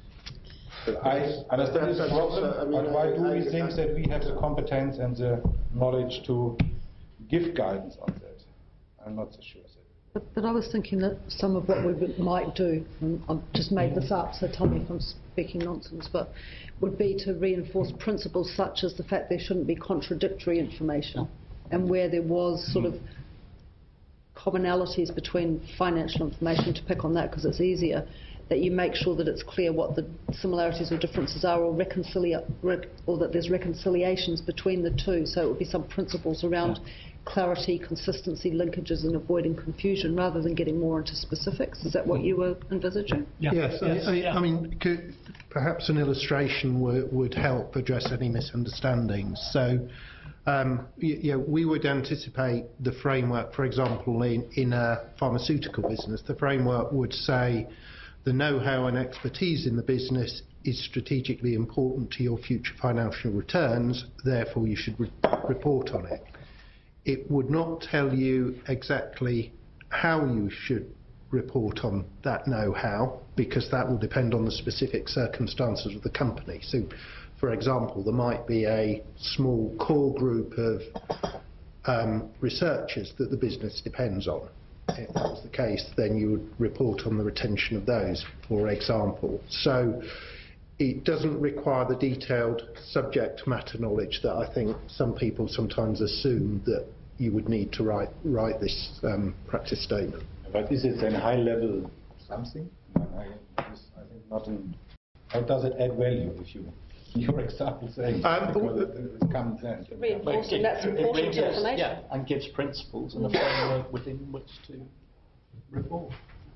I understand the problem, I mean, but why do I, we I, think I, that we have the competence and the knowledge to give guidance on that? I'm not so sure. But, but I was thinking that some of what we might do, and I've just made this up, so tell me if I'm speaking nonsense, but would be to reinforce principles such as the fact there shouldn't be contradictory information, and where there was sort of commonalities between financial information, to pick on that because it's easier, that you make sure that it's clear what the similarities or differences are, or, reconcilia rec or that there's reconciliations between the two. So it would be some principles around yeah. clarity, consistency, linkages, and avoiding confusion, rather than getting more into specifics. Is that what you were envisaging? Yeah. Yes, yes. I, I, I mean, could, perhaps an illustration would help address any misunderstandings. So, um, you, you know, we would anticipate the framework, for example, in, in a pharmaceutical business, the framework would say the know-how and expertise in the business is strategically important to your future financial returns, therefore you should re report on it. It would not tell you exactly how you should report on that know-how, because that will depend on the specific circumstances of the company. So, for example, there might be a small core group of um, researchers that the business depends on. If that was the case, then you would report on the retention of those, for example. So it doesn't require the detailed subject matter knowledge that I think some people sometimes assume that you would need to write, write this um, practice statement. But is it then high level something? I, I think not in, how does it add value if you, your example saying, um, because it, it comes then. Reinforcing that's important information. Yeah, and gives principles and a framework within which to report.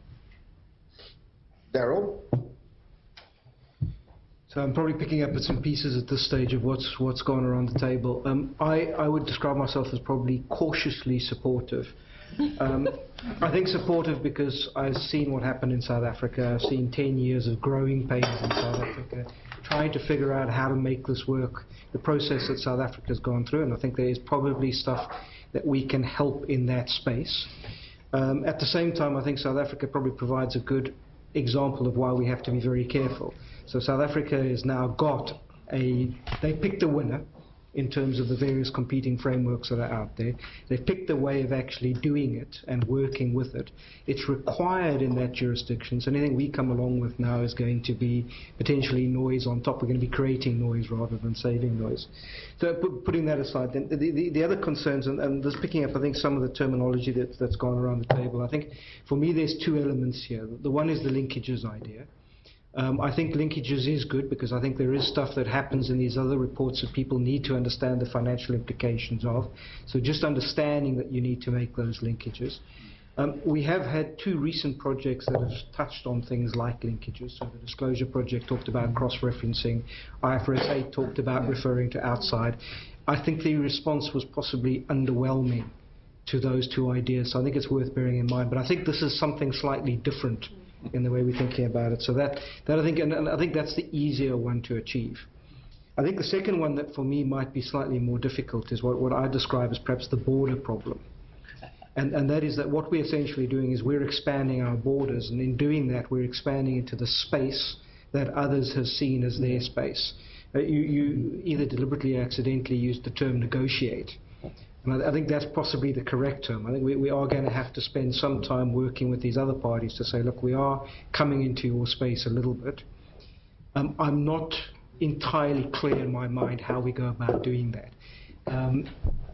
Daryl? So I'm probably picking up bits and pieces at this stage of what's what's gone around the table. Um, I, I would describe myself as probably cautiously supportive. Um, I think supportive because I've seen what happened in South Africa. I've seen ten years of growing pains in South Africa, trying to figure out how to make this work, the process that South Africa has gone through, and I think there is probably stuff that we can help in that space. Um, at the same time, I think South Africa probably provides a good example of why we have to be very careful. So South Africa has now got a, they picked a winner in terms of the various competing frameworks that are out there. They've picked a way of actually doing it and working with it. It's required in that jurisdiction, so anything we come along with now is going to be potentially noise on top. We're going to be creating noise rather than saving noise. So put, putting that aside, then the, the, the other concerns, and, and this picking up I think some of the terminology that, that's gone around the table, I think for me there's two elements here. The one is the linkages idea. Um, I think linkages is good because I think there is stuff that happens in these other reports that people need to understand the financial implications of. So just understanding that you need to make those linkages. Um, we have had two recent projects that have touched on things like linkages. So the Disclosure Project talked about cross-referencing. I F R S eight talked about referring to outside. I think the response was possibly underwhelming to those two ideas. So I think it's worth bearing in mind. But I think this is something slightly different in the way we're thinking about it. So that, that I think, and, and I think that's the easier one to achieve. I think the second one that for me might be slightly more difficult is what, what I describe as perhaps the border problem. And, and that is that what we're essentially doing is we're expanding our borders, and in doing that we're expanding into the space that others have seen as their space. Uh, you, you either deliberately or accidentally used the term negotiate. And I, I think that's possibly the correct term. I think we, we are going to have to spend some time working with these other parties to say, look, we are coming into your space a little bit. Um, I'm not entirely clear in my mind how we go about doing that. Um,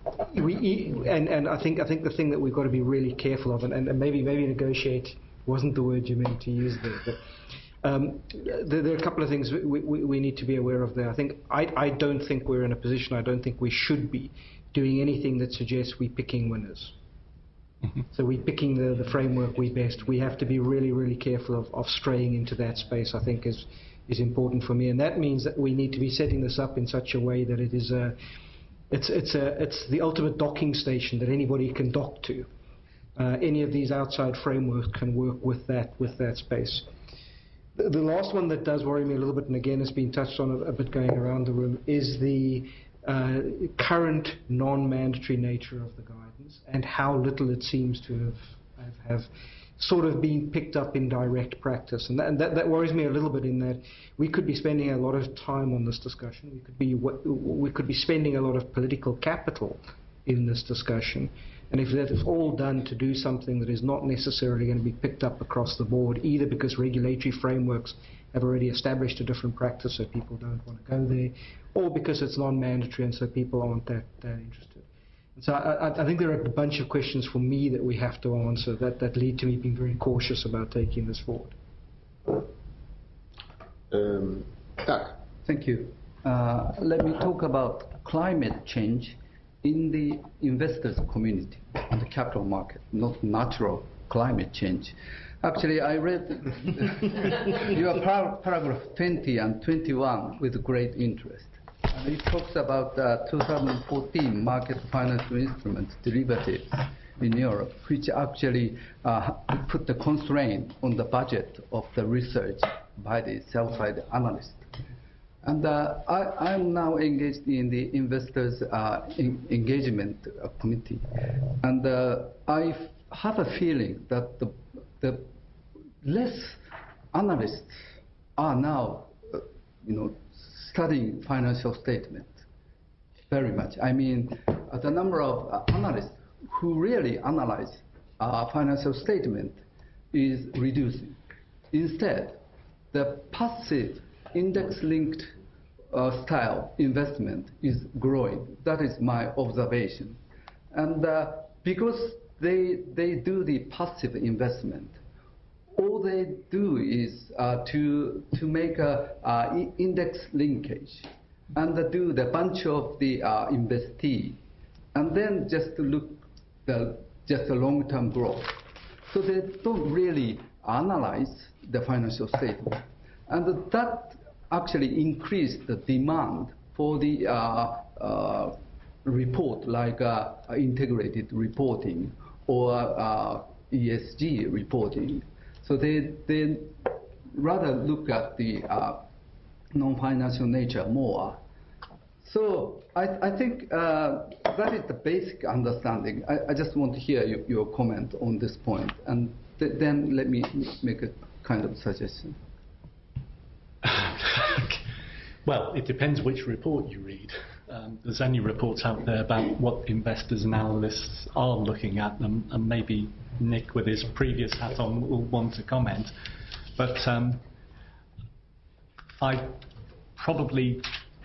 we, and, and I think I think the thing that we've got to be really careful of, and, and maybe maybe negotiate wasn't the word you meant to use there, but um, there, there are a couple of things we, we, we need to be aware of there. I think I, I don't think we're in a position, I don't think we should be doing anything that suggests we're picking winners. Mm-hmm. So we're picking the, the framework we best. We have to be really, really careful of, of straying into that space, I think is, is important for me. And that means that we need to be setting this up in such a way that it is a, it's, it's, a, it's the ultimate docking station that anybody can dock to. Uh, any of these outside frameworks can work with that, with that space. The, the last one that does worry me a little bit, and again has been touched on a, a bit going around the room, is the Uh, current non-mandatory nature of the guidance and how little it seems to have, have, have sort of been picked up in direct practice. And, that, and that, that worries me a little bit in that we could be spending a lot of time on this discussion. We could be, we could be spending a lot of political capital in this discussion. And if that is all done to do something that is not necessarily going to be picked up across the board, either because regulatory frameworks have already established a different practice so people don't want to go there, or because it's non-mandatory and so people aren't that, that interested. And so I, I think there are a bunch of questions for me that we have to answer that, that lead to me being very cautious about taking this forward. Um, Doug. Thank you. Uh, let me talk about climate change in the investors community on the capital market, not natural climate change. Actually, I read your par paragraph twenty and twenty-one with great interest. And it talks about uh, two thousand fourteen market financial instruments derivatives in Europe, which actually uh, put the constraint on the budget of the research by the sell-side analyst. And uh, I, I'm now engaged in the investors uh, in engagement uh, committee, and uh, I have a feeling that the, the less analysts are now, uh, you know, studying financial statement very much. I mean, uh, the number of uh, analysts who really analyze uh, financial statement is reducing. Instead, the passive index-linked uh, style investment is growing. That is my observation. And uh, because they, they do the passive investment, all they do is uh, to, to make a uh, index linkage and uh, do the bunch of the uh, investee, and then just to look the just the long-term growth. So they don't really analyze the financial statement. And that actually increased the demand for the uh, uh, report, like uh, integrated reporting or uh, E S G reporting. So they, they rather look at the uh, non-financial nature more. So I, I think uh, that is the basic understanding. I, I just want to hear you, your comment on this point, and th then let me make a kind of suggestion. Well, it depends which report you read. Um, there's only reports out there about what investors and analysts are looking at, and, and maybe Nick, with his previous hat on, will want to comment. But um, I probably,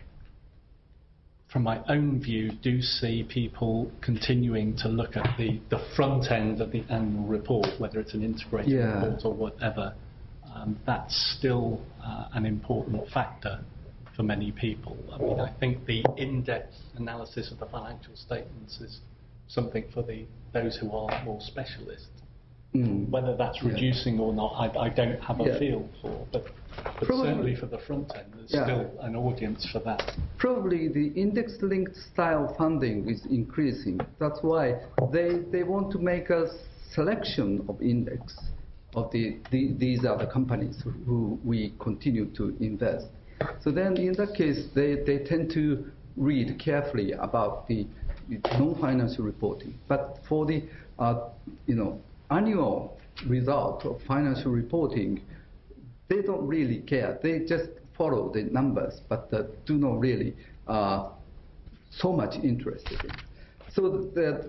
from my own view, do see people continuing to look at the, the front end of the annual report, whether it's an integrated Yeah. report or whatever. Um, that's still uh, an important factor for many people. I mean, I think the in-depth analysis of the financial statements is something for the those who are more specialists. Mm. Whether that's Yeah. reducing or not, I, I don't have a Yeah. feel for, but, but Probably- certainly for the front end, there's Yeah. still an audience for that. Probably the index-linked style funding is increasing. That's why they, they want to make a selection of index of the, the these are the companies who, who we continue to invest. So then in that case, they, they tend to read carefully about the non-financial reporting. But for the uh, you know, annual result of financial reporting, they don't really care. They just follow the numbers, but uh, do not really uh, so much interested in. So that,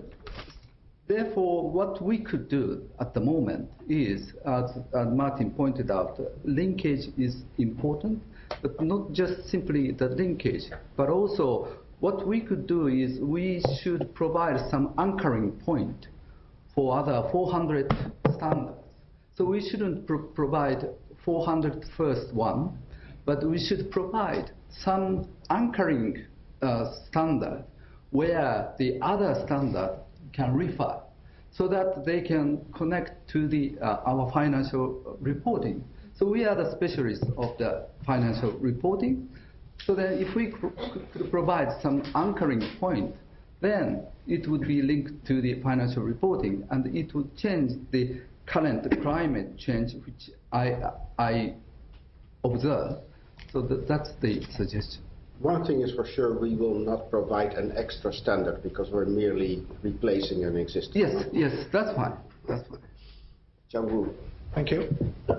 therefore, what we could do at the moment is, as, as Martin pointed out, linkage is important, but not just simply the linkage, but also what we could do is we should provide some anchoring point for other four hundred standards. So we shouldn't pro provide four hundred first one, but we should provide some anchoring uh, standard where the other standard can refer, so that they can connect to the uh, our financial reporting. So we are the specialists of the financial reporting. So then if we could provide some anchoring point, then it would be linked to the financial reporting, and it would change the current climate change, which I, I observe. So that, that's the suggestion. One thing is for sure, we will not provide an extra standard because we're merely replacing an existing. Yes, yes, that's fine. That's fine. Chang-Woo. Thank you.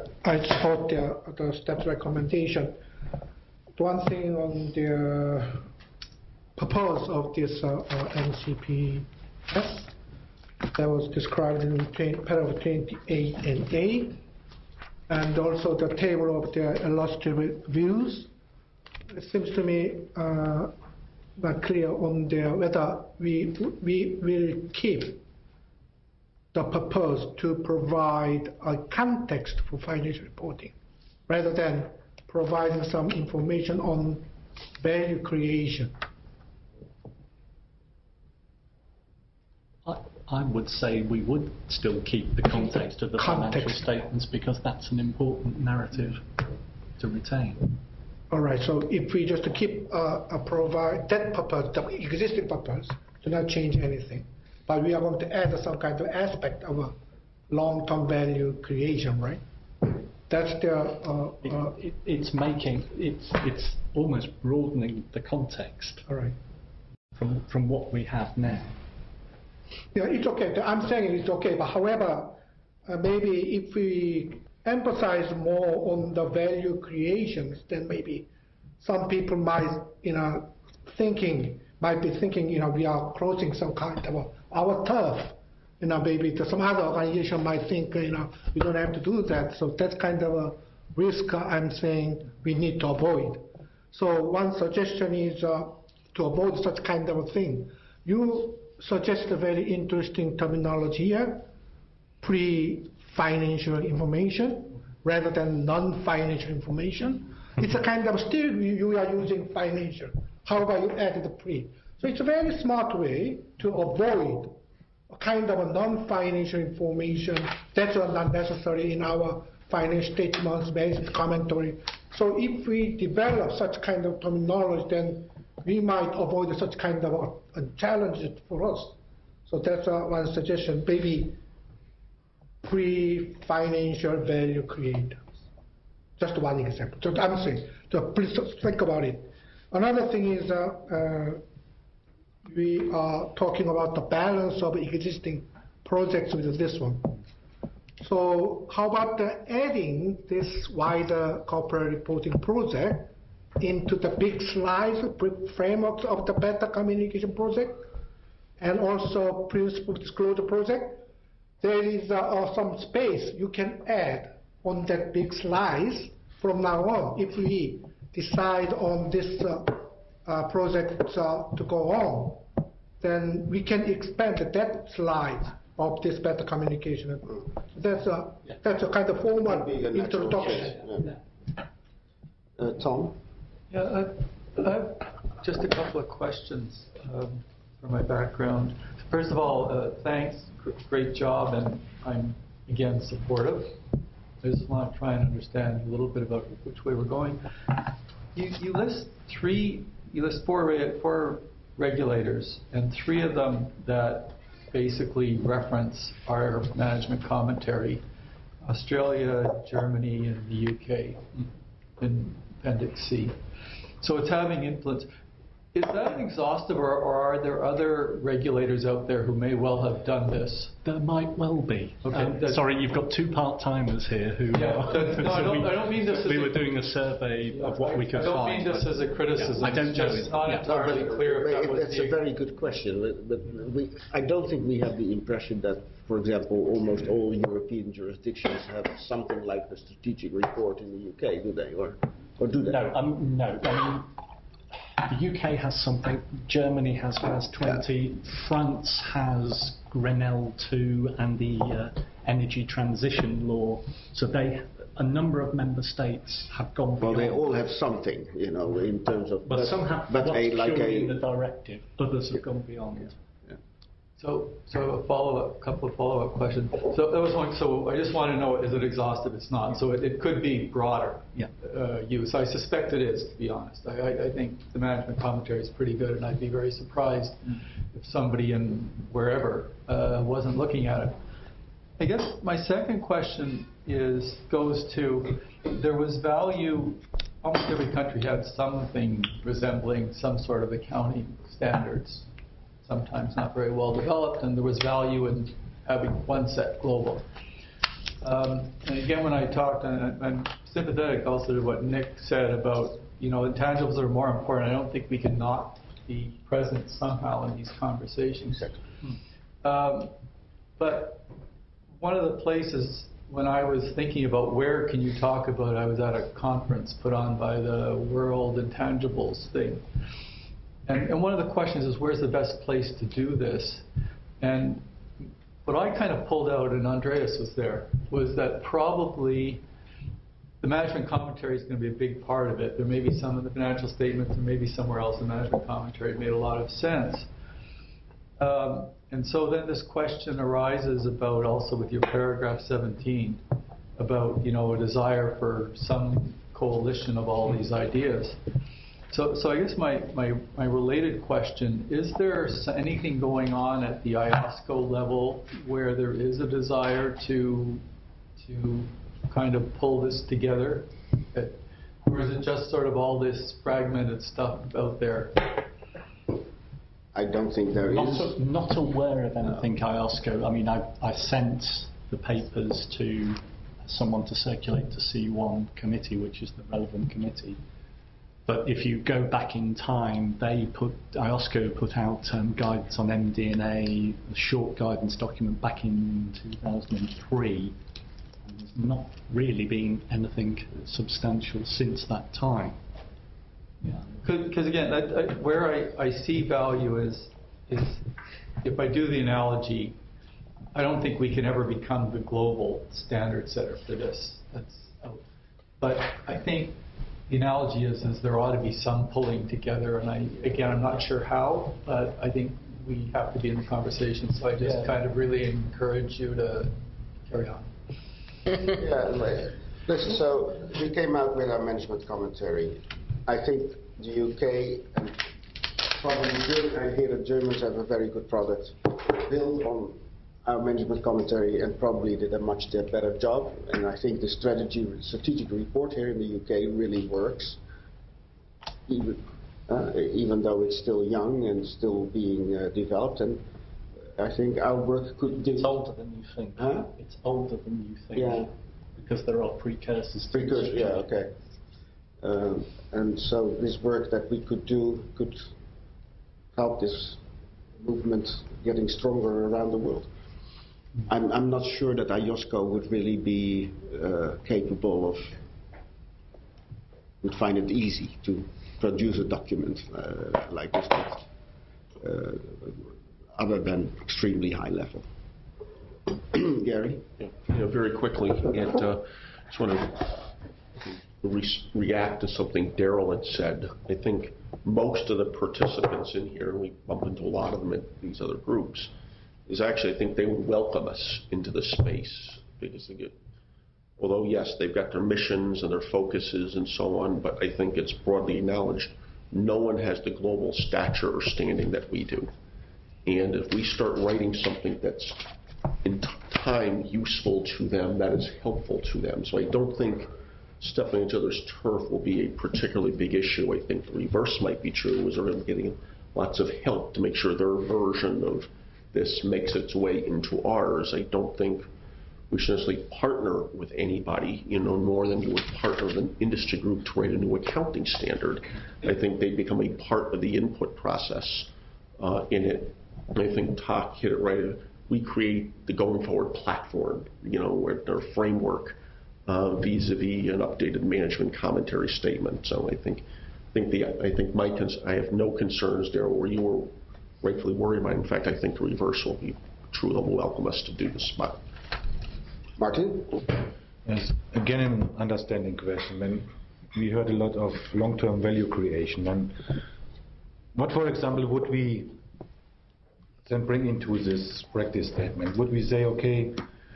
I support the, the STEP's recommendation. One thing on the purpose of this uh, uh, N C P S that was described in paragraph twenty-eight and eight, and also the table of the illustrative views. It seems to me uh, not clear on the whether we we will keep the purpose to provide a context for financial reporting, rather than providing some information on value creation. I, I would say we would still keep the context of the financial Context. statements, because that's an important narrative to retain. All right, so if we just keep uh, a provide that purpose, the existing purpose, do not change anything, but we are going to add some kind of aspect of a long-term value creation, right? That's the. Uh, It, uh, it, it's making it's it's almost broadening the context. all right. From from what we have now. Yeah, it's okay. I'm saying it's okay, but however, uh, maybe if we emphasize more on the value creations, then maybe some people might, you know, thinking might be thinking, you know, we are crossing some kind of a, our turf. You know, maybe the, some other organization might think, you know, we don't have to do that. So that's kind of a risk I'm saying we need to avoid. So one suggestion is uh, to avoid such kind of a thing. You suggest a very interesting terminology here, pre-financial information rather than non-financial information. It's a kind of still you, you are using financial. However, you add the pre. So it's a very smart way to avoid a kind of a non-financial information that's not necessary in our financial statements, basic commentary. So if we develop such kind of terminology, then we might avoid such kind of a, a challenge for us. So that's uh, one suggestion, maybe pre-financial value creators. Just one example. So I'm saying, so please think about it. Another thing is uh, uh, we are talking about the balance of existing projects with this one. So how about uh, adding this wider corporate reporting project into the big slides, big frameworks of the better communication project, and also principal disclosure project? There is uh, uh, some space you can add on that big slides from now on if we decide on this uh, uh, project uh, to go on. Then we can expand that slide of this better communication. That's a, yeah. that's a kind of formal introduction. Yeah. Uh, Tom? Yeah, I, I have just a couple of questions um, for my background. First of all, uh, thanks, great job, and I'm again supportive. I just want to try and understand a little bit about which way we're going. You, you list three, you list four, four regulators, and three of them that basically reference our management commentary: Australia, Germany, and the U K in Appendix C. So it's having influence. Is that exhaustive, or, or are there other regulators out there who may well have done this? There might well be. Okay. Um, sorry, you've got two part-timers here who. Yeah, are, that, no, I don't, we, I don't mean this. We as were a, doing a survey yeah, of what I, we could find. I don't find. mean this as a criticism. Yeah, I don't it's know. just not yeah. entirely no, but, clear if that was That's the a very good question. But, but we, I don't think we have the impression that, for example, almost all European jurisdictions have something like a strategic report in the U K, do they? Or, or do they? No, um, no. I mean, the U K has something, Germany has R A S twenty, France has Grenelle two and the uh, energy transition law. So they, a number of member states have gone Well, beyond. they all have something, you know, in terms of... But, but some have but what's a, like purely a, the directive, others have gone beyond. Yeah. So, so a follow-up, couple of follow-up questions. So that was one. So I just want to know: is it exhaustive? It's not. So it, it could be broader yeah. uh, use. I suspect it is, to be honest. I, I, I think the management commentary is pretty good, and I'd be very surprised mm. if somebody in wherever uh, wasn't looking at it. I guess my second question is goes to: there was value. Almost every country had something resembling some sort of accounting standards. Sometimes not very well developed, and there was value in having one set global. Um, and again, when I talked, and I'm sympathetic also to what Nick said about, you know, intangibles are more important. I don't think we can not be present somehow in these conversations. Um, but one of the places when I was thinking about where can you talk about, I was at a conference put on by the World Intangibles thing. And, and one of the questions is, where's the best place to do this? And what I kind of pulled out, and Andreas was there, was that probably the management commentary is going to be a big part of it. There may be some of the financial statements, and maybe somewhere else the management commentary made a lot of sense. Um, and so then this question arises about also with your paragraph seventeen, about, you know, a desire for some coalition of all these ideas. So, so I guess my, my, my related question, is there anything going on at the I O S C O level where there is a desire to, to kind of pull this together? Or is it just sort of all this fragmented stuff out there? I don't think there not is. A, not aware of anything no. I O S C O. I mean, I, I sent the papers to someone to circulate to C one committee, which is the relevant committee. But if you go back in time, they put, I O S C O put out um, guidance on M D and A, a short guidance document back in two thousand three. And there's not really been anything substantial since that time. Because yeah. again, that, I, where I, I see value is, is if I do the analogy, I don't think we can ever become the global standard setter for this. That's out. But I think the analogy is, is there ought to be some pulling together, and I, again, I'm not sure how, but I think we have to be in the conversation, so I just yeah. kind of really encourage you to carry on. Yeah, listen, so we came out with our management commentary. I think the U K and Probably German, I hear that Germans have a very good product built on our management commentary and probably did a much better job. And I think the strategy, strategic report here in the U K really works, even, uh, even though it's still young and still being uh, developed. And I think our work could do... It's older than you think. Huh? It's older than you think. Yeah. Because there are precursors to Precursors, it. yeah, okay. Um, and so this work that we could do could help this movement getting stronger around the world. I'm, I'm not sure that I O S C O would really be uh, capable of, would find it easy to produce a document uh, like this, that, uh, other than extremely high level. Gary? Yeah, yeah, very quickly, and uh, just want to re react to something Daryl had said. I think most of the participants in here, and we bump into a lot of them in these other groups, is actually I think they would welcome us into the space because they get, although yes, they've got their missions and their focuses and so on, but I think it's broadly acknowledged no one has the global stature or standing that we do. And if we start writing something that's in time useful to them, that is helpful to them. So I don't think stepping into others' turf will be a particularly big issue. I think the reverse might be true, is they're getting lots of help to make sure their version of this makes its way into ours. I don't think we should necessarily partner with anybody, you know, more than you would partner with an industry group to write a new accounting standard. I think they become a part of the input process uh, in it. And I think Tak hit it right. We create the going forward platform, you know, with our framework uh, vis-a-vis an updated management commentary statement. So I think, I think the, I think my, cons I have no concerns there where you were rightfully worried about. In fact, I think the reverse will be true. They'll welcome us to do this. But Martin? Yes, again, an understanding question. When we heard a lot of long-term value creation, and what, for example, would we then bring into this practice statement? Would we say, okay,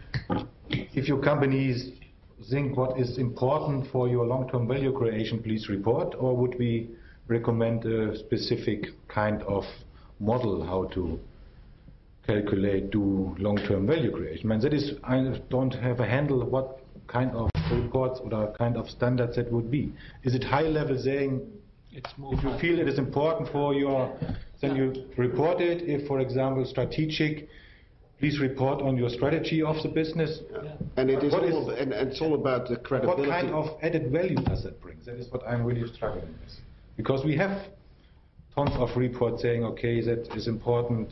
if your companies think what is important for your long-term value creation, please report, or would we recommend a specific kind of model how to calculate, do long-term value creation? And that is, I don't have a handle what kind of reports or kind of standards that would be. Is it high level saying, it's more if you feel it is important for your, then you report it. If, for example, strategic, please report on your strategy of the business. Yeah. And it is, what all, is and, and it's all about the credibility. What kind of added value does that bring? That is what I'm really struggling with. Because we have tons of reports saying, okay, that is important,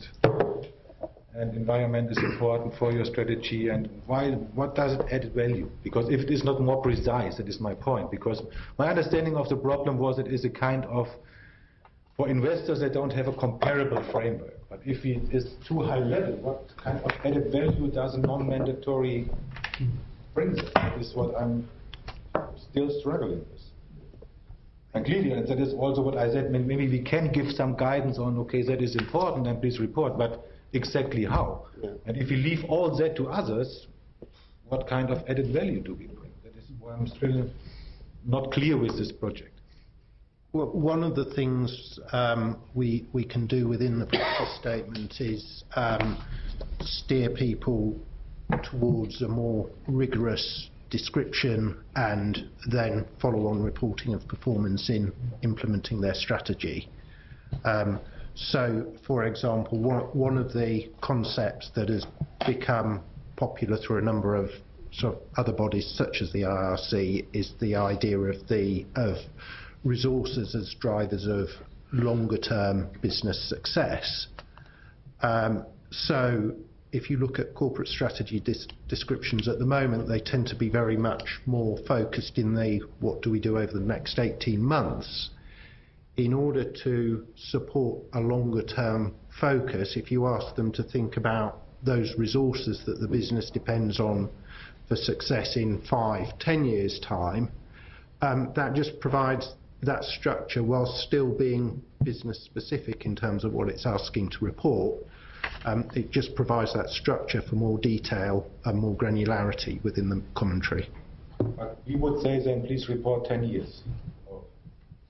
and environment is important for your strategy, and why, what does it add value? Because if it is not more precise, that is my point. Because my understanding of the problem was it is a kind of, for investors that don't have a comparable framework. But if it is too high level, what kind of added value does a non-mandatory bring? That is what I'm still struggling with. And clearly, and that is also what I said, maybe we can give some guidance on, okay, that is important and please report, but exactly how? Yeah. And if we leave all that to others, what kind of added value do we bring? That is why I'm still not clear with this project. Well, one of the things um, we, we can do within the practice statement is um, steer people towards a more rigorous description and then follow-on reporting of performance in implementing their strategy. Um, so, for example, one, one of the concepts that has become popular through a number of sort of other bodies, such as the I R C, is the idea of the of resources as drivers of longer-term business success. Um, so, if you look at corporate strategy dis descriptions at the moment, they tend to be very much more focused in the what do we do over the next eighteen months. In order to support a longer term focus, if you ask them to think about those resources that the business depends on for success in five, ten years' time, um, that just provides that structure whilst still being business specific in terms of what it's asking to report. Um, it just provides that structure for more detail and more granularity within the commentary. But we would say then please report ten years.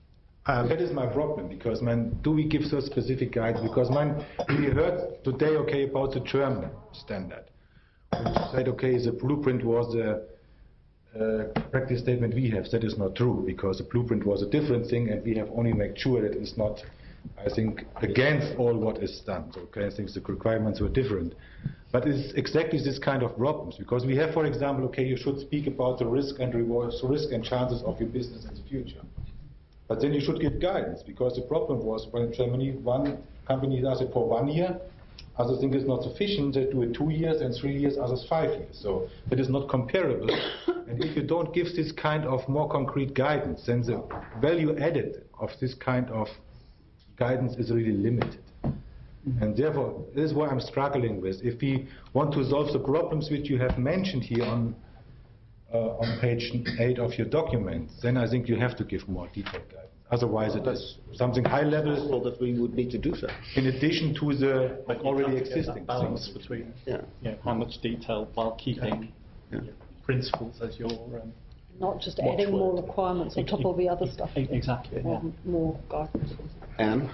Um, that is my problem, because man, do we give so specific guidance? Because man, we heard today, okay, about the German standard. We said, okay, the blueprint was the uh, practice statement we have. That is not true, because the blueprint was a different thing, and we have only made sure that it's not, I think, against all what is done. So, okay, I think the requirements were different. But it's exactly this kind of problems, because we have, for example, okay, you should speak about the risk and rewards, risk and chances of your business in the future. But then you should give guidance, because the problem was when in Germany, one company does it for one year, others think it's not sufficient, they do it two years, and three years, others five years. So that is not comparable. And if you don't give this kind of more concrete guidance, then the value added of this kind of guidance is really limited. And therefore, this is what I'm struggling with. If we want to solve the problems which you have mentioned here on uh, on page eight of your document, then I think you have to give more detailed guidance. Otherwise, it is something high level. Well, that we would need to do so. In addition to the But you already have to get existing that balance things. between Yeah. you know, how much detail while keeping Yeah. your principles as your um, Not just adding more watchword. requirements on top of the other stuff. E- Exactly. Yeah. Or more guidance. Anne?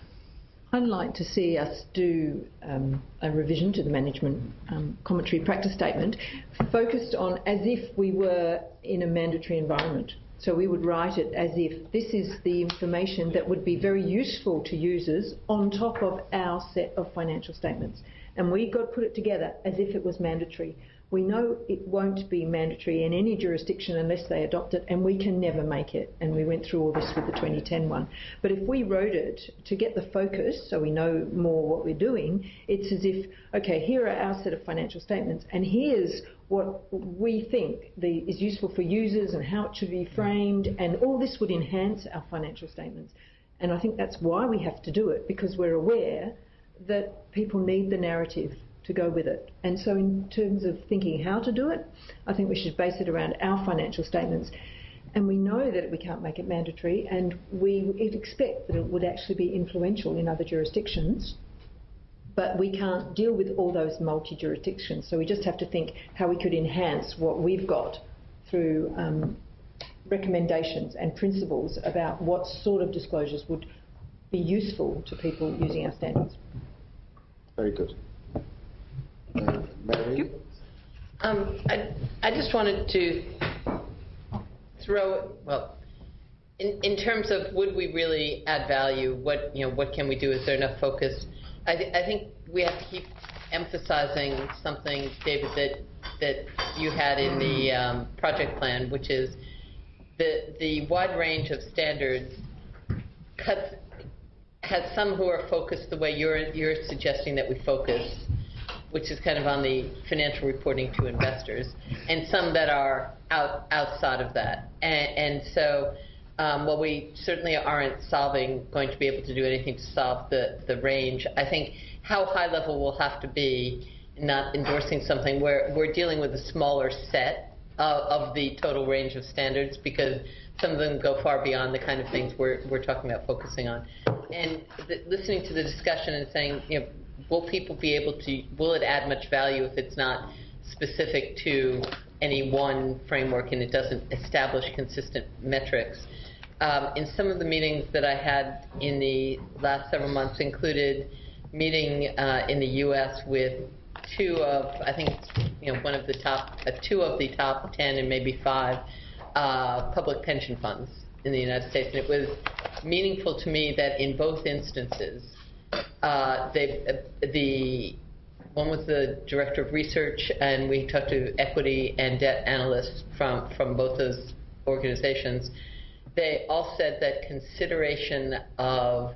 I'd like to see us do um, a revision to the management um, commentary practice statement focused on as if we were in a mandatory environment. So we would write it as if this is the information that would be very useful to users on top of our set of financial statements. And we got to put it together as if it was mandatory. We know it won't be mandatory in any jurisdiction unless they adopt it, and we can never make it. And we went through all this with the twenty ten one. But if we wrote it to get the focus, so we know more what we're doing, it's as if, okay, here are our set of financial statements, and here's what we think the, is useful for users and how it should be framed, and all this would enhance our financial statements. And I think that's why we have to do it, because we're aware that people need the narrative to go with it. And so in terms of thinking how to do it, I think we should base it around our financial statements. And we know that we can't make it mandatory, and we expect that it would actually be influential in other jurisdictions, but we can't deal with all those multi-jurisdictions. So we just have to think how we could enhance what we've got through um, recommendations and principles about what sort of disclosures would be useful to people using our standards. Very good. Uh, Mary? Um, I, I just wanted to throw, well, in, in terms of would we really add value, what, you know, what can we do, is there enough focus? I, th I think we have to keep emphasizing something, David, that, that you had in the um, project plan, which is the, the wide range of standards cuts, has some who are focused the way you're, you're suggesting that we focus, which is kind of on the financial reporting to investors, and some that are out, outside of that. And, and so um, while we certainly aren't solving, going to be able to do anything to solve the, the range, I think how high level we'll have to be in not endorsing something where we're dealing with a smaller set of, of the total range of standards, because some of them go far beyond the kind of things we're, we're talking about focusing on. And the, listening to the discussion and saying, you know, will people be able to, will it add much value if it's not specific to any one framework and it doesn't establish consistent metrics? Um, in some of the meetings that I had in the last several months included meeting uh, in the U S with two of, I think, you know, one of the top, uh, two of the top ten and maybe five uh, public pension funds in the United States. And it was meaningful to me that in both instances, Uh, they, uh, the one was the director of research, and we talked to equity and debt analysts from, from both those organizations. They all said that consideration of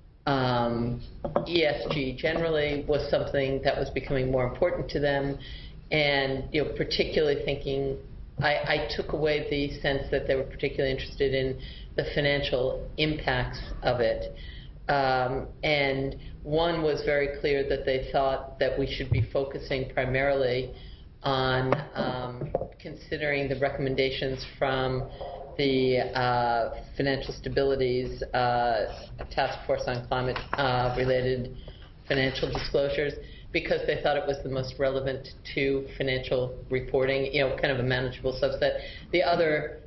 um, E S G generally was something that was becoming more important to them, and you know, particularly thinking, I, I took away the sense that they were particularly interested in the financial impacts of it. Um, and one was very clear that they thought that we should be focusing primarily on um, considering the recommendations from the uh, Financial Stability's uh, Task Force on Climate-related uh, financial disclosures, because they thought it was the most relevant to financial reporting, you know, kind of a manageable subset. The other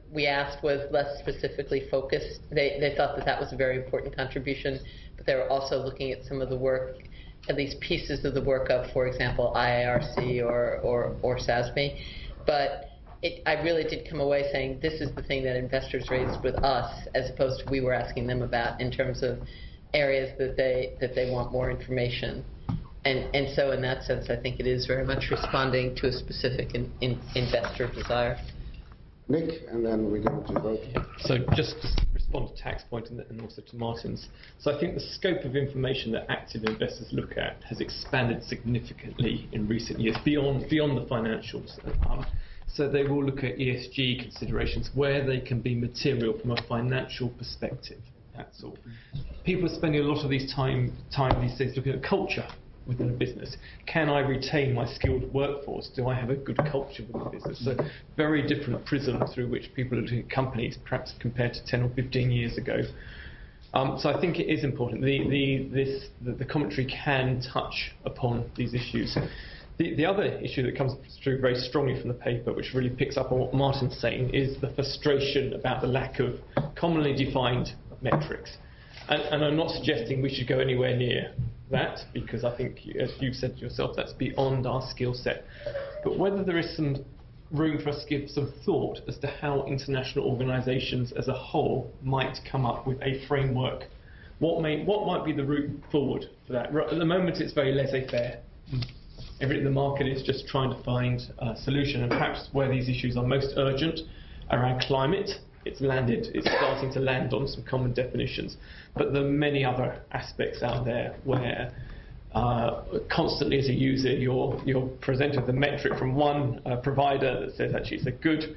we asked was less specifically focused. They, they thought that that was a very important contribution, but they were also looking at some of the work, at least pieces of the work of, for example, I I R C or, or, or S A S B. But it, I really did come away saying this is the thing that investors raised with us, as opposed to we were asking them about in terms of areas that they that they want more information. And and so in that sense, I think it is very much responding to a specific in, in investor desire. Nick, and then we're going to vote. So just to respond to Tax Point and, and also to Martin's. So I think the scope of information that active investors look at has expanded significantly in recent years, beyond beyond the financials. Um, so they will look at E S G considerations where they can be material from a financial perspective. That's all. People are spending a lot of these time time these days looking at culture within a business. Can I retain my skilled workforce? Do I have a good culture within a business? So very different prism through which people are looking at companies, perhaps compared to ten or fifteen years ago. Um, so I think it is important. The, the, this, the, the commentary can touch upon these issues. The, the other issue that comes through very strongly from the paper, which really picks up on what Martin's saying, is the frustration about the lack of commonly defined metrics. And, and I'm not suggesting we should go anywhere near that, because I think, as you've said yourself, that's beyond our skill set. But whether there is some room for us to give some thought as to how international organisations as a whole might come up with a framework. What may, what might be the route forward for that? At the moment, it's very laissez-faire. Every, the market is just trying to find a solution, and perhaps where these issues are most urgent around climate, it's landed, it's starting to land on some common definitions. But there are many other aspects out there where uh, constantly as a user you're, you're presented the metric from one uh, provider that says actually it's a good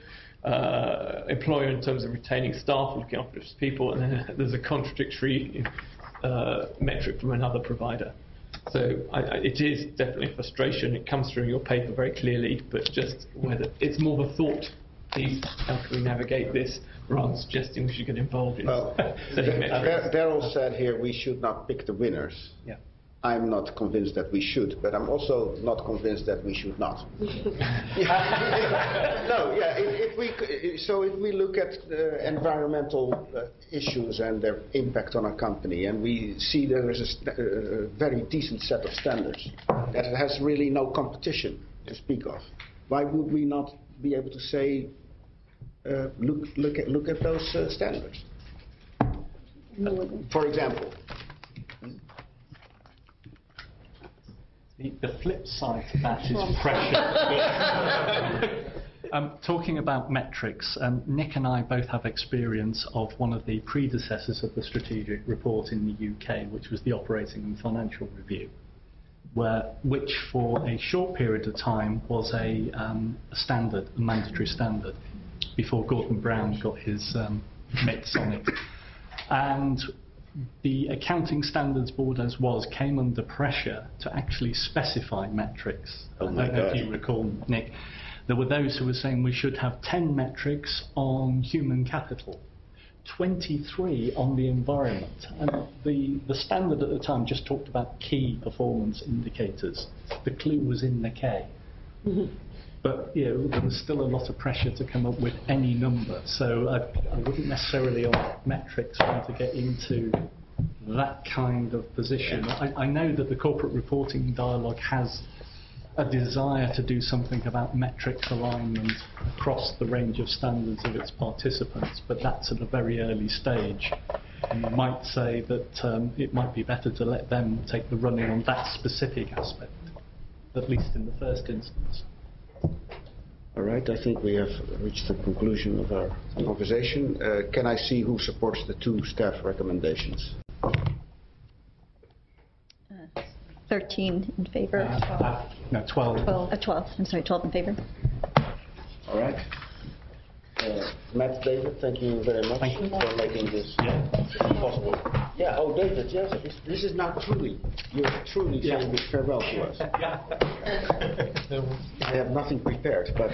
uh, employer in terms of retaining staff, looking after its people, and then there's a contradictory uh, metric from another provider. So I, I, it is definitely a frustration. It comes through in your paper very clearly, but just whether it's more of a thought piece, how can we navigate this, rather than suggesting we should get involved in well, setting metrics. Daryl said here we should not pick the winners. Yeah. I'm not convinced that we should, but I'm also not convinced that we should not. No, yeah. If, if we so if we look at uh, environmental uh, issues and their impact on our company, and we see there is a st uh, very decent set of standards that has really no competition to speak of, why would we not be able to say, uh, look, look at look at those uh, standards? For example. The, the flip side to that is pressure. um, talking about metrics, um, Nick and I both have experience of one of the predecessors of the strategic report in the U K, which was the Operating and Financial Review, where, which for a short period of time was a, um, a standard, a mandatory standard, before Gordon Brown got his um, mitts on it. And the Accounting Standards Board, as was, came under pressure to actually specify metrics. Oh my I don't know God. if you recall, Nick. There were those who were saying we should have ten metrics on human capital, twenty-three on the environment. And the, the standard at the time just talked about key performance indicators. The clue was in the K. Mm-hmm. But you know, there was still a lot of pressure to come up with any number. So I, I wouldn't necessarily on metrics want to get into that kind of position. I, I know that the corporate reporting dialogue has a desire to do something about metrics alignment across the range of standards of its participants, but that's at a very early stage. And you might say that um, it might be better to let them take the running on that specific aspect, at least in the first instance. All right, I think we have reached the conclusion of our conversation. Uh, can I see who supports the two staff recommendations? Uh, thirteen in favor. Uh, uh, no, twelve. twelve. Uh, twelve. I'm sorry, twelve in favor. All right. Uh, Matt, David, thank you very much thank you. for making this yeah. possible. Yeah, oh, David, yes, this, this is now truly, you're truly yeah. saying farewell to us. Yeah. I have nothing prepared, but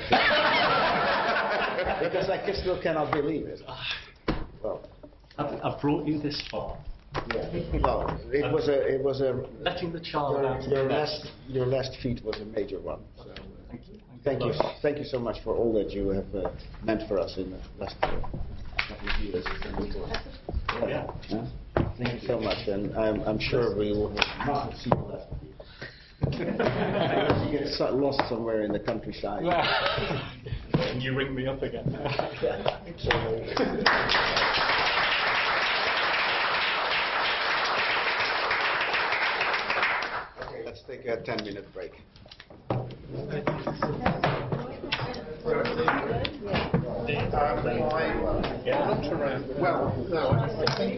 uh, because I still cannot believe it. Well, I've, I've brought you this far. Yeah. Well, it was a, it was a. Letting the child your, out. Your last, your last feat was a major one. So. Thank you. Thank you. Thank you so much for all that you have uh, meant for us in the last uh, couple of years. Yeah. Yeah. Thank you so much, and I'm, I'm sure we will have not see you left. You get so- lost somewhere in the countryside. And you ring me up again. Okay, let's take a ten minute break. Well, no, I think